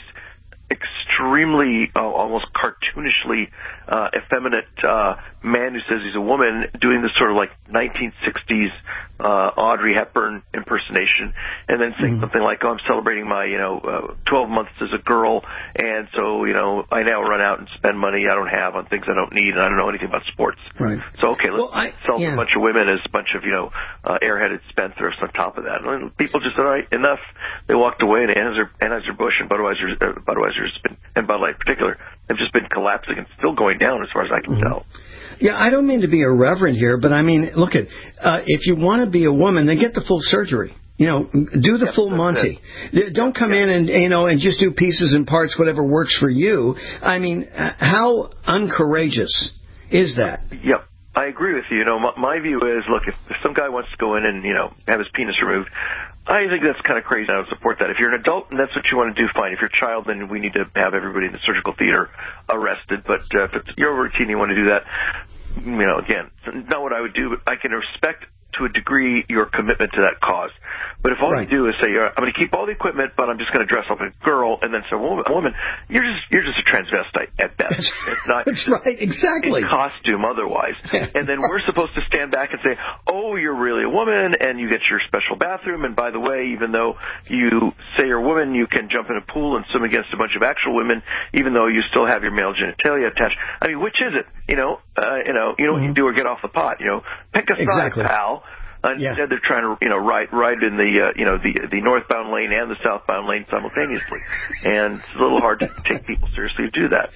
extremely, uh, almost cartoonishly uh, effeminate uh, man who says he's a woman doing this sort of like nineteen sixties uh, Audrey Hepburn impersonation, and then saying mm-hmm. something like, oh, I'm celebrating my, you know, uh, twelve months as a girl, and so, you know, I now run out and spend money I don't have on things I don't need, and I don't know anything about sports. Right. So, okay, let's Well, I- sell yeah. a bunch of women as a bunch of, you know, uh, airheaded spendthrifts on top of that. And people just said, all right, enough. They walked away, and Anheuser, Anheuser-Busch and Budweiser, uh, Budweiser's been, and Bud Light in particular, have just been collapsing and still going down as far as I can Mm-hmm. tell. Yeah, I don't mean to be irreverent here, but I mean, look at uh, if you want to be a woman, then get the full surgery. You know, do the Yep, full Monty. Don't come in and, you know, and just do pieces and parts, whatever works for you. I mean, uh, how uncourageous is that? Yep. I agree with you. You know, my, my view is, look, if, if some guy wants to go in and, you know, have his penis removed, I think that's kind of crazy. I would support that. If you're an adult and that's what you want to do, fine. If you're a child, then we need to have everybody in the surgical theater arrested. But uh, if it's your routine, you want to do that, you know, again, not what I would do, but I can respect to a degree your commitment to that cause. But if all Right. you do is say, I'm going to keep all the equipment, but I'm just going to dress up as a girl, and then say, woman, woman, you're just you're just a transvestite at best. It's not. That's right, exactly. In costume otherwise. And then we're supposed to stand back and say, oh, you're really a woman, and you get your special bathroom, and by the way, even though you say you're a woman, you can jump in a pool and swim against a bunch of actual women, even though you still have your male genitalia attached. I mean, which is it? You know, uh, you know, you know mm-hmm. what you do or get off the pot. You know, pick a side, Exactly. pal. Instead, yeah. they're trying to, you know, ride ride in the, uh, you know, the the northbound lane and the southbound lane simultaneously, and it's a little hard to take people seriously to do that.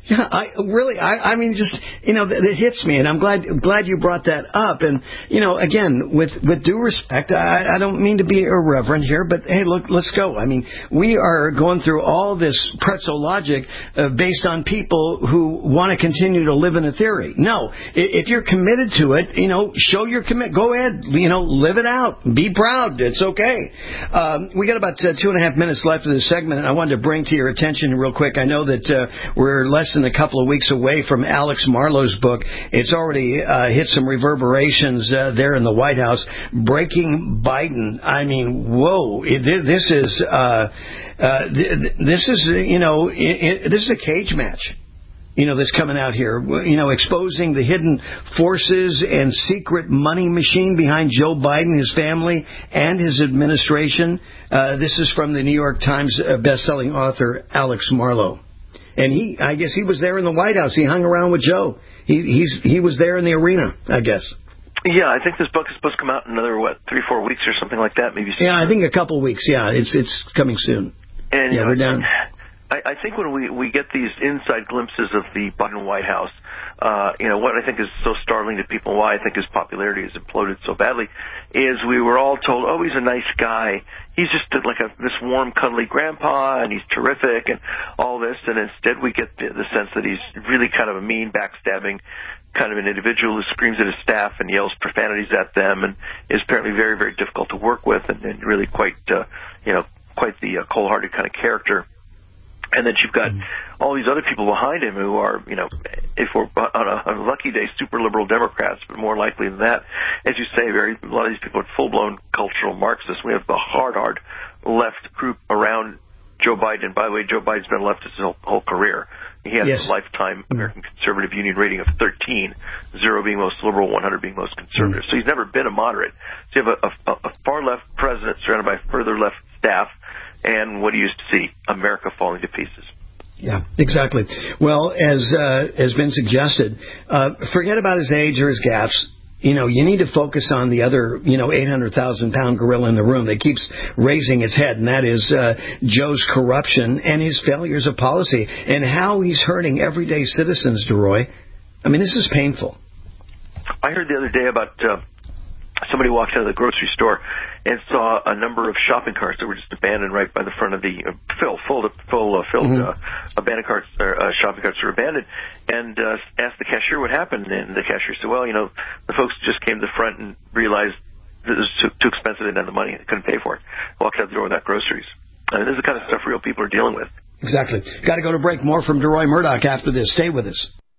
Yeah, I really, I, I mean, just, you know, it hits me, and I'm glad glad you brought that up. And, you know, again, with, with due respect, I, I don't mean to be irreverent here, but, hey, look, let's go. I mean, we are going through all this pretzel logic uh, based on people who want to continue to live in a theory. No, if you're committed to it, you know, show your commit. Go ahead, you know, live it out. Be proud. It's okay. Um, we got about uh, two and a half minutes left of this segment, and I wanted to bring to your attention real quick. I know that uh, we're less than a couple of weeks away from Alex Marlow's book. It's already uh, hit some reverberations uh, there in the White House. Breaking Biden. I mean, whoa! It, this is uh, uh, this is you know it, it, this is a cage match. You know, that's coming out here, you know, exposing the hidden forces and secret money machine behind Joe Biden, his family, and his administration. Uh, this is from the New York Times uh, best-selling author Alex Marlow. And he, I guess he was there in the White House. He hung around with Joe. He, he's, he was there in the arena, I guess. Yeah, I think this book is supposed to come out in another, what, three, four weeks or something like that, maybe. Yeah, I think a couple weeks. Yeah, it's it's coming soon. And, yeah, you know, we're down. I, I think when we, we get these inside glimpses of the Biden White House, uh, you know, what I think is so startling to people, why I think his popularity has imploded so badly, is we were all told, oh, he's a nice guy. He's just like a, this warm, cuddly grandpa, and he's terrific, and all this. And instead we get the, the sense that he's really kind of a mean, backstabbing kind of an individual who screams at his staff and yells profanities at them, and is apparently very, very difficult to work with, and, and really quite, uh, you know, quite the uh, cold-hearted kind of character. And then you've got all these other people behind him who are, you know, if we're on a, on a lucky day, super liberal Democrats, but more likely than that, as you say, very a lot of these people are full-blown cultural Marxists. We have the hard, hard left group around Joe Biden. And by the way, Joe Biden's been a leftist his whole, whole career. He has yes. a lifetime American Conservative Union rating of thirteen, zero being most liberal, one hundred being most conservative. So he's never been a moderate. So you have a, a, a far-left president surrounded by further left staff, and what do you used to see? America falling to pieces. Yeah, exactly. Well, as uh, has been suggested, uh, forget about his age or his gaffes. You know, you need to focus on the other, you know, eight hundred thousand pound gorilla in the room that keeps raising its head, and that is uh, Joe's corruption and his failures of policy and how he's hurting everyday citizens, DeRoy. I mean, this is painful. I heard the other day about uh, somebody walked out of the grocery store and saw a number of shopping carts that were just abandoned right by the front of the uh, fill, full, full uh, filled mm-hmm. uh, abandoned carts, or uh, shopping carts were abandoned, and uh, asked the cashier what happened. And the cashier said, "Well, you know, the folks just came to the front and realized that it was too, too expensive, they didn't have the money, they couldn't pay for it. Walked out the door without groceries." I mean, this is the kind of stuff real people are dealing with. Exactly. Got to go to break. More from DeRoy Murdock after this. Stay with us.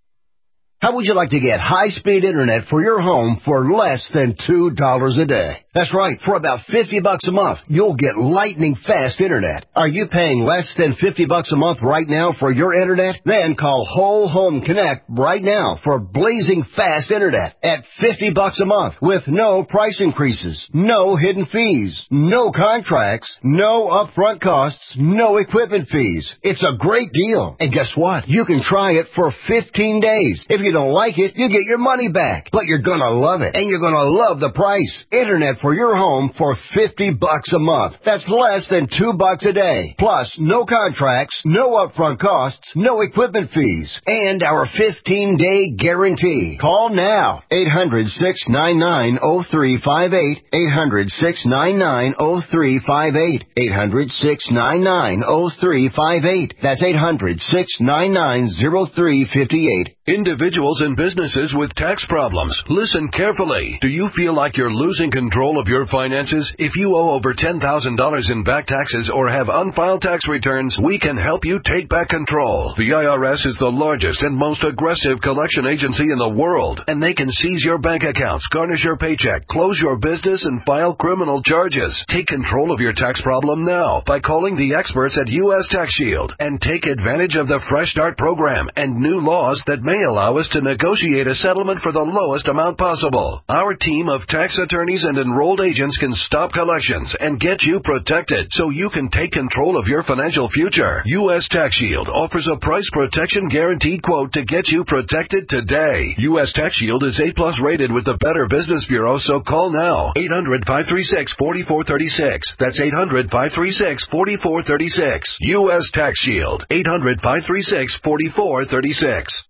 How would you like to get high-speed internet for your home for less than two dollars a day? That's right. For about fifty bucks a month, you'll get lightning-fast internet. Are you paying less than fifty bucks a month right now for your internet? Then call Whole Home Connect right now for blazing fast internet at fifty bucks a month with no price increases, no hidden fees, no contracts, no upfront costs, no equipment fees. It's a great deal. And guess what? You can try it for fifteen days. If you don't like it, you get your money back. But you're gonna love it, and you're gonna love the price. Internet for your home for fifty bucks a month. That's less than two bucks a day. Plus, no contracts, no upfront costs, no equipment fees, and our fifteen-day guarantee. Call now. eight hundred, six nine nine, oh three five eight. eight hundred, six nine nine, oh three five eight. eight hundred, six nine nine, oh three five eight. That's eight hundred, six nine nine, oh three five eight. Individuals and businesses with tax problems, listen carefully. Do you feel like you're losing control of your finances? If you owe over ten thousand dollars in back taxes or have unfiled tax returns, we can help you take back control. The I R S is the largest and most aggressive collection agency in the world, and they can seize your bank accounts, garnish your paycheck, close your business, and file criminal charges. Take control of your tax problem now by calling the experts at U S Tax Shield and take advantage of the Fresh Start program and new laws that may allow us to negotiate a settlement for the lowest amount possible. Our team of tax attorneys and enrolled enrolled agents can stop collections and get you protected so you can take control of your financial future. U S Tax Shield offers a price protection guaranteed quote to get you protected today. U S Tax Shield is A plus rated with the Better Business Bureau, so call now. eight hundred, five three six, four four three six. That's eight hundred, five three six, four four three six. U S Tax Shield. eight hundred, five three six, four four three six.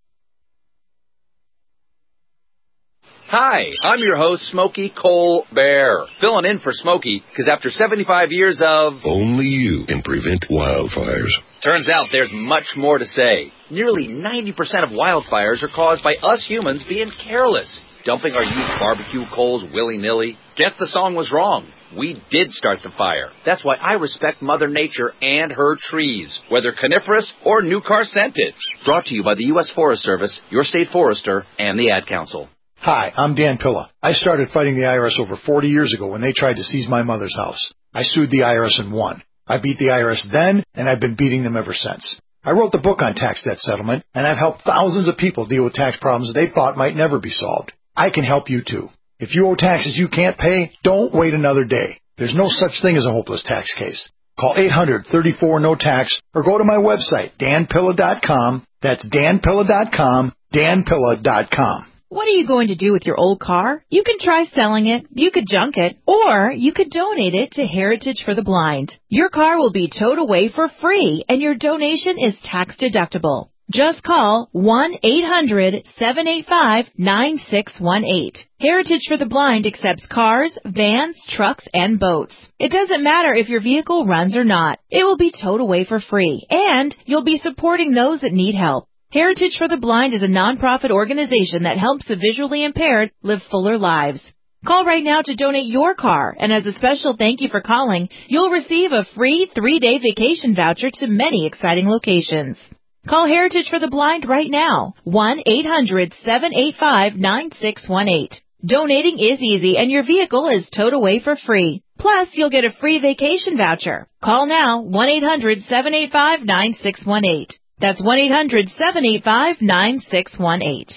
Hi, I'm your host, Smokey Colbert, filling in for Smokey, because after seventy-five years of... Only you can prevent wildfires. Turns out there's much more to say. Nearly ninety percent of wildfires are caused by us humans being careless, dumping our used barbecue coals willy-nilly. Guess the song was wrong. We did start the fire. That's why I respect Mother Nature and her trees, whether coniferous or new car scented. Brought to you by the U S Forest Service, your state forester, and the Ad Council. Hi, I'm Dan Pilla. I started fighting the I R S over forty years ago when they tried to seize my mother's house. I sued the I R S and won. I beat the I R S then, and I've been beating them ever since. I wrote the book on tax debt settlement, and I've helped thousands of people deal with tax problems they thought might never be solved. I can help you too. If you owe taxes you can't pay, don't wait another day. There's no such thing as a hopeless tax case. Call eight hundred, thirty-four, no tax or go to my website, dan pilla dot com. That's dan pilla dot com, dan pilla dot com. What are you going to do with your old car? You can try selling it, you could junk it, or you could donate it to Heritage for the Blind. Your car will be towed away for free, and your donation is tax deductible. Just call one eight hundred, seven eight five, nine six one eight. Heritage for the Blind accepts cars, vans, trucks, and boats. It doesn't matter if your vehicle runs or not. It will be towed away for free, and you'll be supporting those that need help. Heritage for the Blind is a nonprofit organization that helps the visually impaired live fuller lives. Call right now to donate your car, and as a special thank you for calling, you'll receive a free three-day vacation voucher to many exciting locations. Call Heritage for the Blind right now, one eight hundred, seven eight five, nine six one eight. Donating is easy, and your vehicle is towed away for free. Plus, you'll get a free vacation voucher. Call now, one eight hundred, seven eight five, nine six one eight. That's one eight hundred, seven eight five, nine six one eight.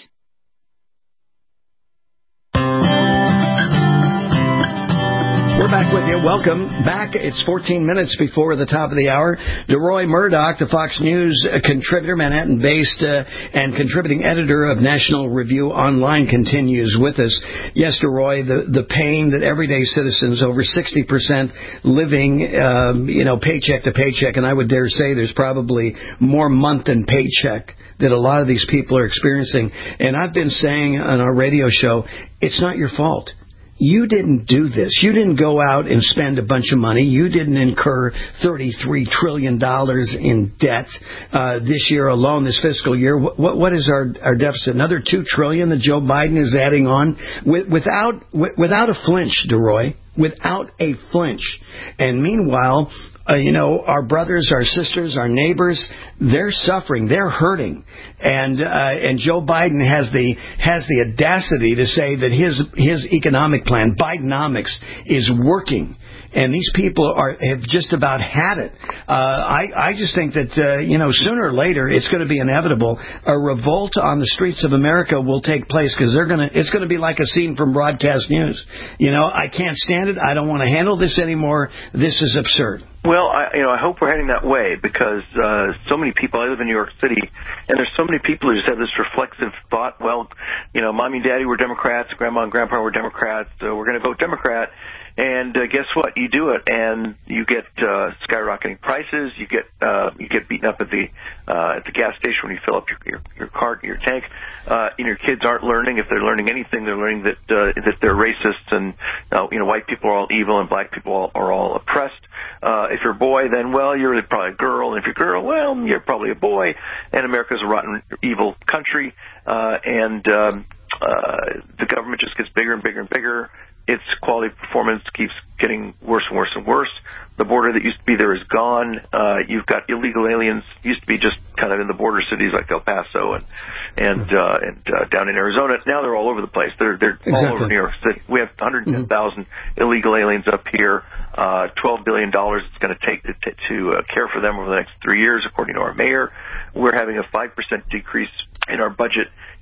We're back with you. Welcome back. It's fourteen minutes before the top of the hour. DeRoy Murdoch, the Fox News contributor, Manhattan-based uh, and contributing editor of National Review Online, continues with us. Yes, DeRoy, the, the pain that everyday citizens, over sixty percent living, um, you know, paycheck to paycheck, and I would dare say there's probably more month than paycheck that a lot of these people are experiencing. And I've been saying on our radio show, it's not your fault. You didn't do this. You didn't go out and spend a bunch of money. You didn't incur thirty-three trillion dollars in debt uh, this year alone, this fiscal year. What, what is our, our deficit? Another two trillion dollars that Joe Biden is adding on with, without with, without a flinch, DeRoy, without a flinch. And meanwhile, Uh, you know, our brothers, our sisters, our neighbors, they're suffering, they're hurting, and uh, and Joe Biden has the has the audacity to say that his his economic plan, Bidenomics, is working. And these people are have just about had it. Uh, I, I just think that, uh, you know, sooner or later it's going to be inevitable. A revolt on the streets of America will take place because they're going to. It's going to be like a scene from broadcast news. You know, I can't stand it. I don't want to handle this anymore. This is absurd. Well, I, you know, I hope we're heading that way because uh, so many people. I live in New York City, and there's so many people who just have this reflexive thought. Well, you know, mommy and daddy were Democrats, grandma and grandpa were Democrats, so we're going to vote Democrat. And uh, guess what? You do it, and you get uh, skyrocketing prices. You get uh, you get beaten up at the uh, at the gas station when you fill up your your, your cart, your tank. Uh, and your kids aren't learning. If they're learning anything, they're learning that uh, that they're racist and uh, you know white people are all evil and black people are all oppressed. Uh, if you're a boy, then well, you're probably a girl. And if you're a girl, well, you're probably a boy. And America's a rotten, evil country. Uh, and um, uh, the government just gets bigger and bigger and bigger. Its quality of performance keeps getting worse and worse and worse. The border that used to be there is gone. Uh, you've got illegal aliens. Used to be just kind of in the border cities like El Paso and and uh, and uh, down in Arizona. Now they're all over the place. They're they're exactly. all over New York City. We have one hundred ten thousand mm-hmm. illegal aliens up here. Uh, twelve billion dollars it's going to take to, to uh, care for them over the next three years, according to our mayor. We're having a five percent decrease in our budget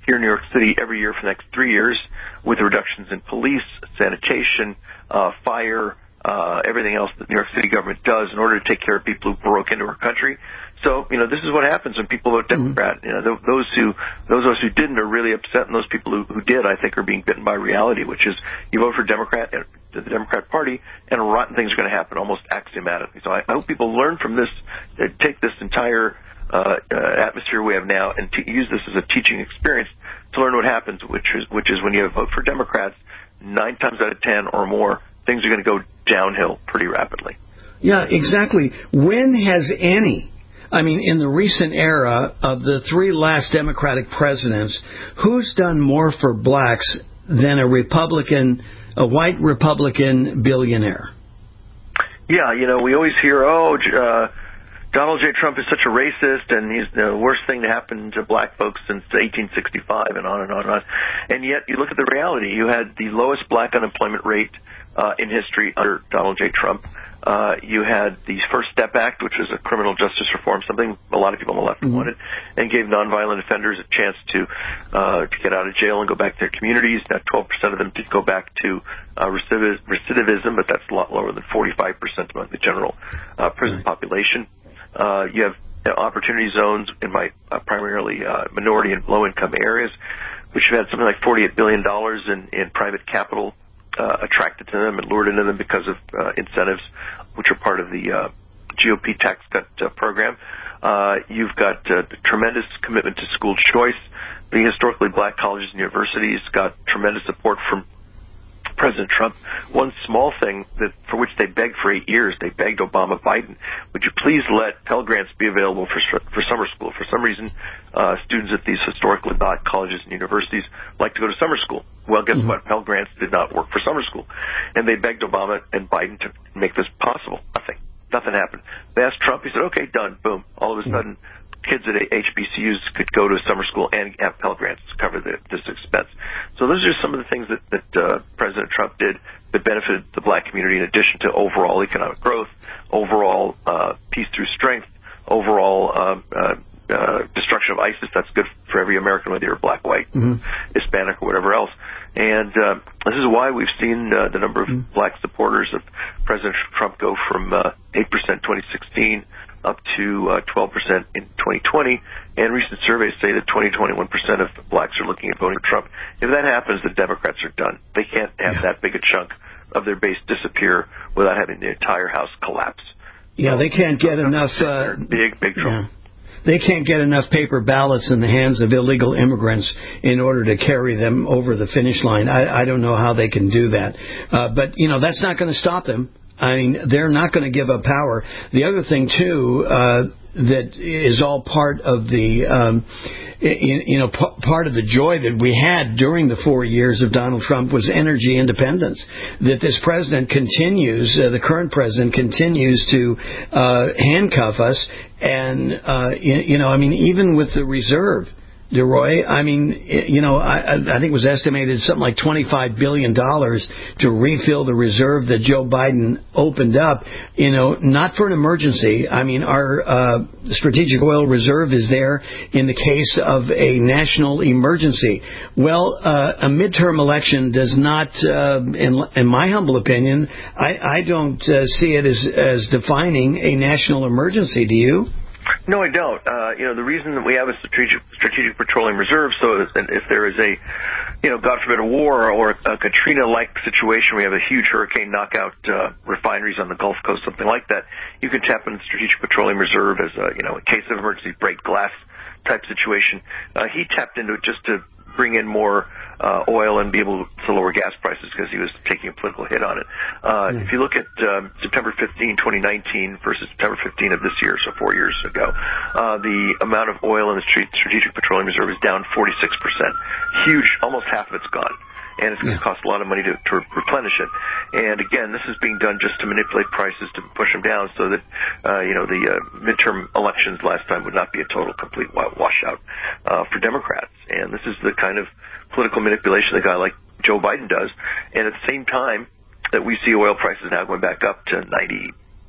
here in New York City every year for the next three years with reductions in police, sanitation, uh, fire, uh, everything else that the New York City government does in order to take care of people who broke into our country. So, you know, this is what happens when people vote Democrat. Mm-hmm. You know, th- those who those of us who didn't are really upset, and those people who, who did, I think, are being bitten by reality, which is you vote for Democrat, uh, the Democrat Party, and rotten things are going to happen almost axiomatically. So I, I hope people learn from this, uh, take this entire uh, uh, atmosphere we have now, and to use this as a teaching experience to learn what happens, which is which is when you vote for Democrats, nine times out of ten or more, things are going to go downhill pretty rapidly. Yeah, exactly. When has any, I mean, in the recent era of the three last Democratic presidents, who's done more for blacks than a Republican, a white Republican billionaire? Yeah, you know, we always hear, oh, uh, Donald J. Trump is such a racist, and he's the worst thing to happen to black folks since eighteen sixty-five, and on and on and on. And yet, you look at the reality. You had the lowest black unemployment rate uh, in history under Donald J. Trump. Uh, you had the First Step Act, which was a criminal justice reform, something a lot of people on the left mm-hmm. wanted, and gave nonviolent offenders a chance to uh, to get out of jail and go back to their communities. Now, twelve percent of them did go back to uh, recidiv- recidivism, but that's a lot lower than forty-five percent among the general uh, prison mm-hmm. population. Uh, you have opportunity zones in my uh, primarily uh, minority and low-income areas, which have had something like forty-eight billion dollars in, in private capital uh, attracted to them and lured into them because of uh, incentives, which are part of the uh, G O P tax cut uh, program. Uh, you've got uh, tremendous commitment to school choice. The historically black colleges and universities got tremendous support from President Trump. One small thing that for which they begged for eight years, they begged Obama Biden, would you please let Pell Grants be available for for summer school? For some reason, uh, students at these historically black colleges and universities like to go to summer school. Well, guess mm-hmm. what? Pell Grants did not work for summer school. And they begged Obama and Biden to make this possible. Nothing. Nothing happened. They asked Trump. He said, okay, done. Boom. All of a sudden, kids at H B C Us could go to summer school and have Pell Grants to cover the, this expense. So those are some of the things that, that uh, President Trump did that benefited the black community in addition to overall economic growth, overall uh, peace through strength, overall uh, uh, uh, destruction of ISIS. That's good for every American, whether you're black, white, mm-hmm. Hispanic, or whatever else. And uh, this is why we've seen uh, the number of mm-hmm. black supporters of President Trump go from uh, eight percent in twenty sixteen up to uh, twelve percent in twenty twenty, and recent surveys say that twenty to twenty-one percent of blacks are looking at voting for Trump. If that happens, the Democrats are done. They can't have yeah. that big a chunk of their base disappear without having the entire House collapse. Yeah, they can't get enough... Uh, big, big trouble. Yeah. They can't get enough paper ballots in the hands of illegal immigrants in order to carry them over the finish line. I, I don't know how they can do that. Uh, but, you know, that's not going to stop them. I mean, they're not going to give up power. The other thing, too, uh, that is all part of the, um, you, you know, p- part of the joy that we had during the four years of Donald Trump was energy independence. That this president continues, uh, the current president continues to uh, handcuff us. And, uh, you, you know, I mean, even with the reserve, DeRoy, I mean, you know, I, I think it was estimated something like twenty-five billion dollars to refill the reserve that Joe Biden opened up, you know, not for an emergency. I mean, our uh, strategic oil reserve is there in the case of a national emergency. Well, uh, a midterm election does not, uh, in, in my humble opinion, I, I don't uh, see it as, as defining a national emergency. Do you? No, I don't. Uh, you know, the reason that we have a strategic strategic petroleum reserve, so that if there is a, you know, God forbid, a war or a Katrina-like situation, we have a huge hurricane knockout uh, refineries on the Gulf Coast, something like that, you can tap into the strategic petroleum reserve as a, you know, a case of emergency break glass type situation. Uh, he tapped into it just to bring in more uh, oil and be able to lower gas prices because he was taking a political hit on it. Uh, mm. If you look at um, September fifteenth, twenty nineteen versus September fifteenth of this year, so four years ago, uh, the amount of oil in the Strategic Petroleum Reserve is down forty-six percent. Huge, almost half of it's gone. And it's going to cost a lot of money to, to replenish it. And again, this is being done just to manipulate prices to push them down so that, uh, you know, the uh, midterm elections last time would not be a total, complete washout uh, for Democrats. And this is the kind of political manipulation a guy like Joe Biden does. And at the same time that we see oil prices now going back up to ninety,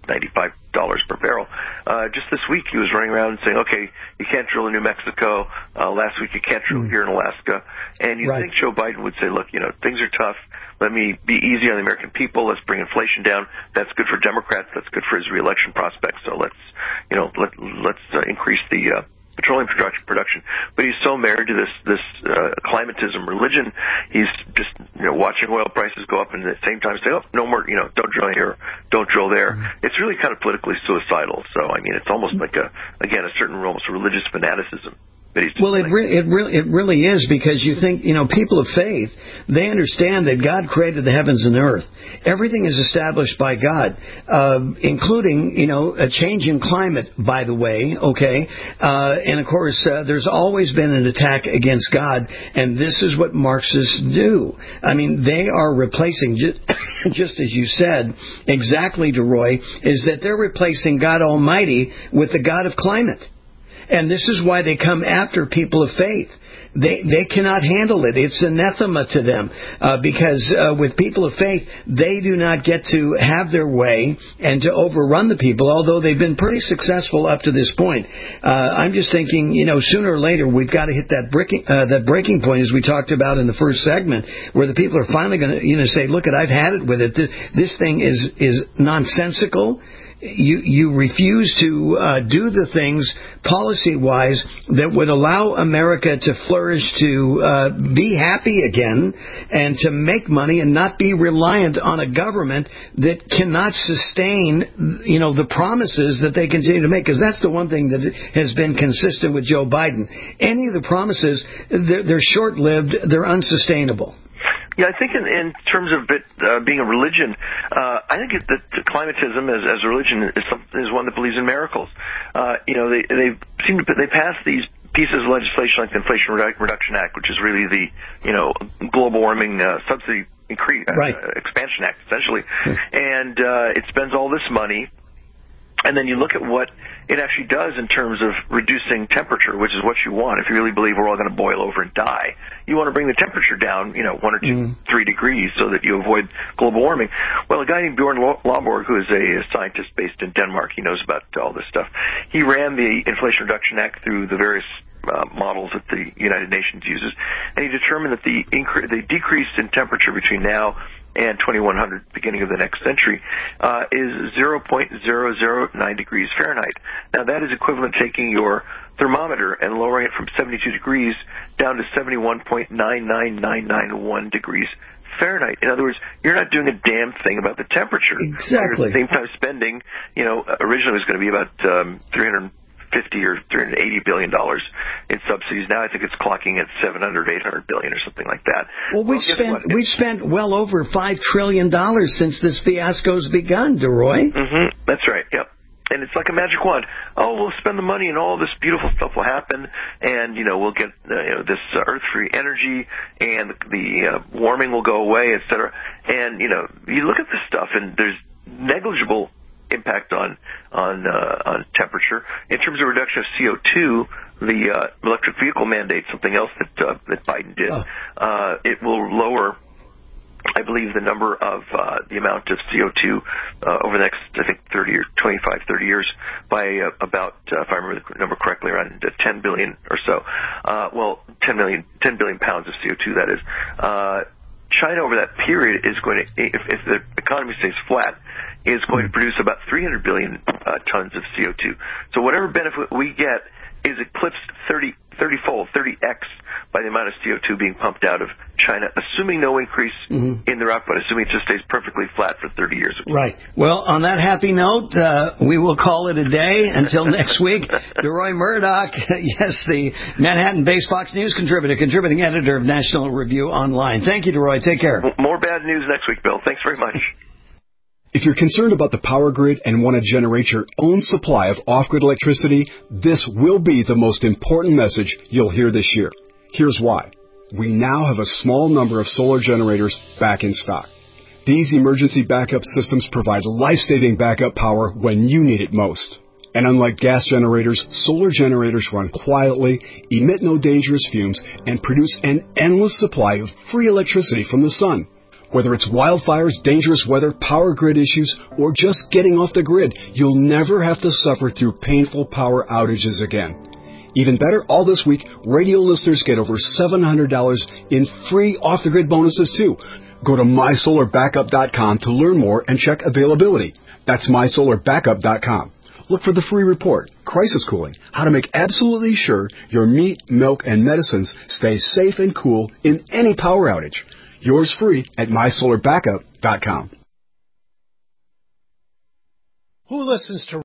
ninety-five dollars per barrel. Uh, just this week, he was running around and saying, okay, you can't drill in New Mexico. Uh, last week, you can't drill mm. here in Alaska. And you right. think Joe Biden would say, look, you know, things are tough. Let me be easy on the American people. Let's bring inflation down. That's good for Democrats. That's good for his reelection prospects. So let's, you know, let, let's uh, increase the uh, petroleum production, production. But he's so married to this this uh, climatism religion. He's just, you know, watching oil prices go up and at the same time saying, oh, no more, you know, don't drill here, don't drill there. Mm-hmm. It's really kind of politically suicidal. So, I mean, it's almost like a, again, a certain almost religious fanaticism. Well, it, re- it really it really is, because you think, you know, people of faith, they understand that God created the heavens and earth. Everything is established by God, uh, including, you know, a change in climate, by the way, okay? Uh, and, of course, uh, there's always been an attack against God, and this is what Marxists do. I mean, they are replacing, just, just as you said, exactly, DeRoy, is that they're replacing God Almighty with the God of climate. And this is why they come after people of faith. They they cannot handle it. It's anathema to them, uh, because uh, with people of faith, they do not get to have their way and to overrun the people, although they've been pretty successful up to this point. Uh, I'm just thinking, you know, sooner or later, we've got to hit that breaking, uh, that breaking point, as we talked about in the first segment, where the people are finally going to, you know, say, look, I've had it with it. This, this thing is, is nonsensical. You you refuse to uh, do the things policy-wise that would allow America to flourish, to uh, be happy again, and to make money and not be reliant on a government that cannot sustain, you know, the promises that they continue to make. Because that's the one thing that has been consistent with Joe Biden. Any of the promises, they're, they're short-lived, they're unsustainable. Yeah, I think in, in terms of it uh, being a religion, uh, I think it, that climatism as, as a religion is, some, is one that believes in miracles. Uh, you know, they they seem to they pass these pieces of legislation like the Inflation Reduction Act, which is really the you know global warming uh, subsidy increase, right. uh, expansion act essentially, and uh, it spends all this money. And then you look at what it actually does in terms of reducing temperature, which is what you want. If you really believe we're all going to boil over and die, you want to bring the temperature down, you know, one or two, mm. three degrees so that you avoid global warming. Well, a guy named Bjorn Lomborg, who is a scientist based in Denmark, he knows about all this stuff. He ran the Inflation Reduction Act through the various uh, models that the United Nations uses, and he determined that the, incre- the decrease in temperature between now and twenty-one hundred, beginning of the next century, uh, is zero point zero zero nine degrees Fahrenheit. Now, that is equivalent to taking your thermometer and lowering it from seventy-two degrees down to seventy-one point nine nine nine nine one degrees Fahrenheit. In other words, you're not doing a damn thing about the temperature. Exactly. You're at the same time spending, you know, originally it was going to be about um, three hundred fifty or three hundred eighty billion dollars in subsidies. Now I think it's clocking at seven hundred, eight hundred billion or something like that. Well, we've well, spent what? we've spent well over five trillion dollars since this fiasco's begun, DeRoy. Mm-hmm. That's right. Yep. And it's like a magic wand. Oh, we'll spend the money and all this beautiful stuff will happen, and you know we'll get uh, you know this uh, earth-free energy, and the uh, warming will go away, et cetera. And you know you look at this stuff, and there's negligible impact on on uh, on temperature. In terms of reduction of C O two, the uh, electric vehicle mandate, something else that uh, that Biden did, oh. uh, it will lower, I believe, the number of uh, the amount of C O two uh, over the next, I think, thirty or twenty-five, thirty years by uh, about, uh, if I remember the number correctly, around uh, ten billion or so. Uh, well, ten million, ten billion pounds of C O two, that is. Uh, China over that period is going to, if, if the economy stays flat, is going to produce about three hundred billion uh, tons of C O two. So whatever benefit we get is eclipsed thirty, thirty-fold, thirty x by the amount of C O two being pumped out of China, assuming no increase mm-hmm. in their output, assuming it just stays perfectly flat for thirty years. Right. Well, on that happy note, uh, we will call it a day until next week. DeRoy Murdock, yes, the Manhattan-based Fox News contributor, contributing editor of National Review Online. Thank you, DeRoy. Take care. More bad news next week, Bill. Thanks very much. If you're concerned about the power grid and want to generate your own supply of off-grid electricity, this will be the most important message you'll hear this year. Here's why. We now have a small number of solar generators back in stock. These emergency backup systems provide life-saving backup power when you need it most. And unlike gas generators, solar generators run quietly, emit no dangerous fumes, and produce an endless supply of free electricity from the sun. Whether it's wildfires, dangerous weather, power grid issues, or just getting off the grid, you'll never have to suffer through painful power outages again. Even better, all this week, radio listeners get over seven hundred dollars in free off-the-grid bonuses, too. Go to my solar backup dot com to learn more and check availability. That's my solar backup dot com. Look for the free report, Crisis Cooling, how to make absolutely sure your meat, milk, and medicines stay safe and cool in any power outage. Yours free at my solar backup dot com. Who listens to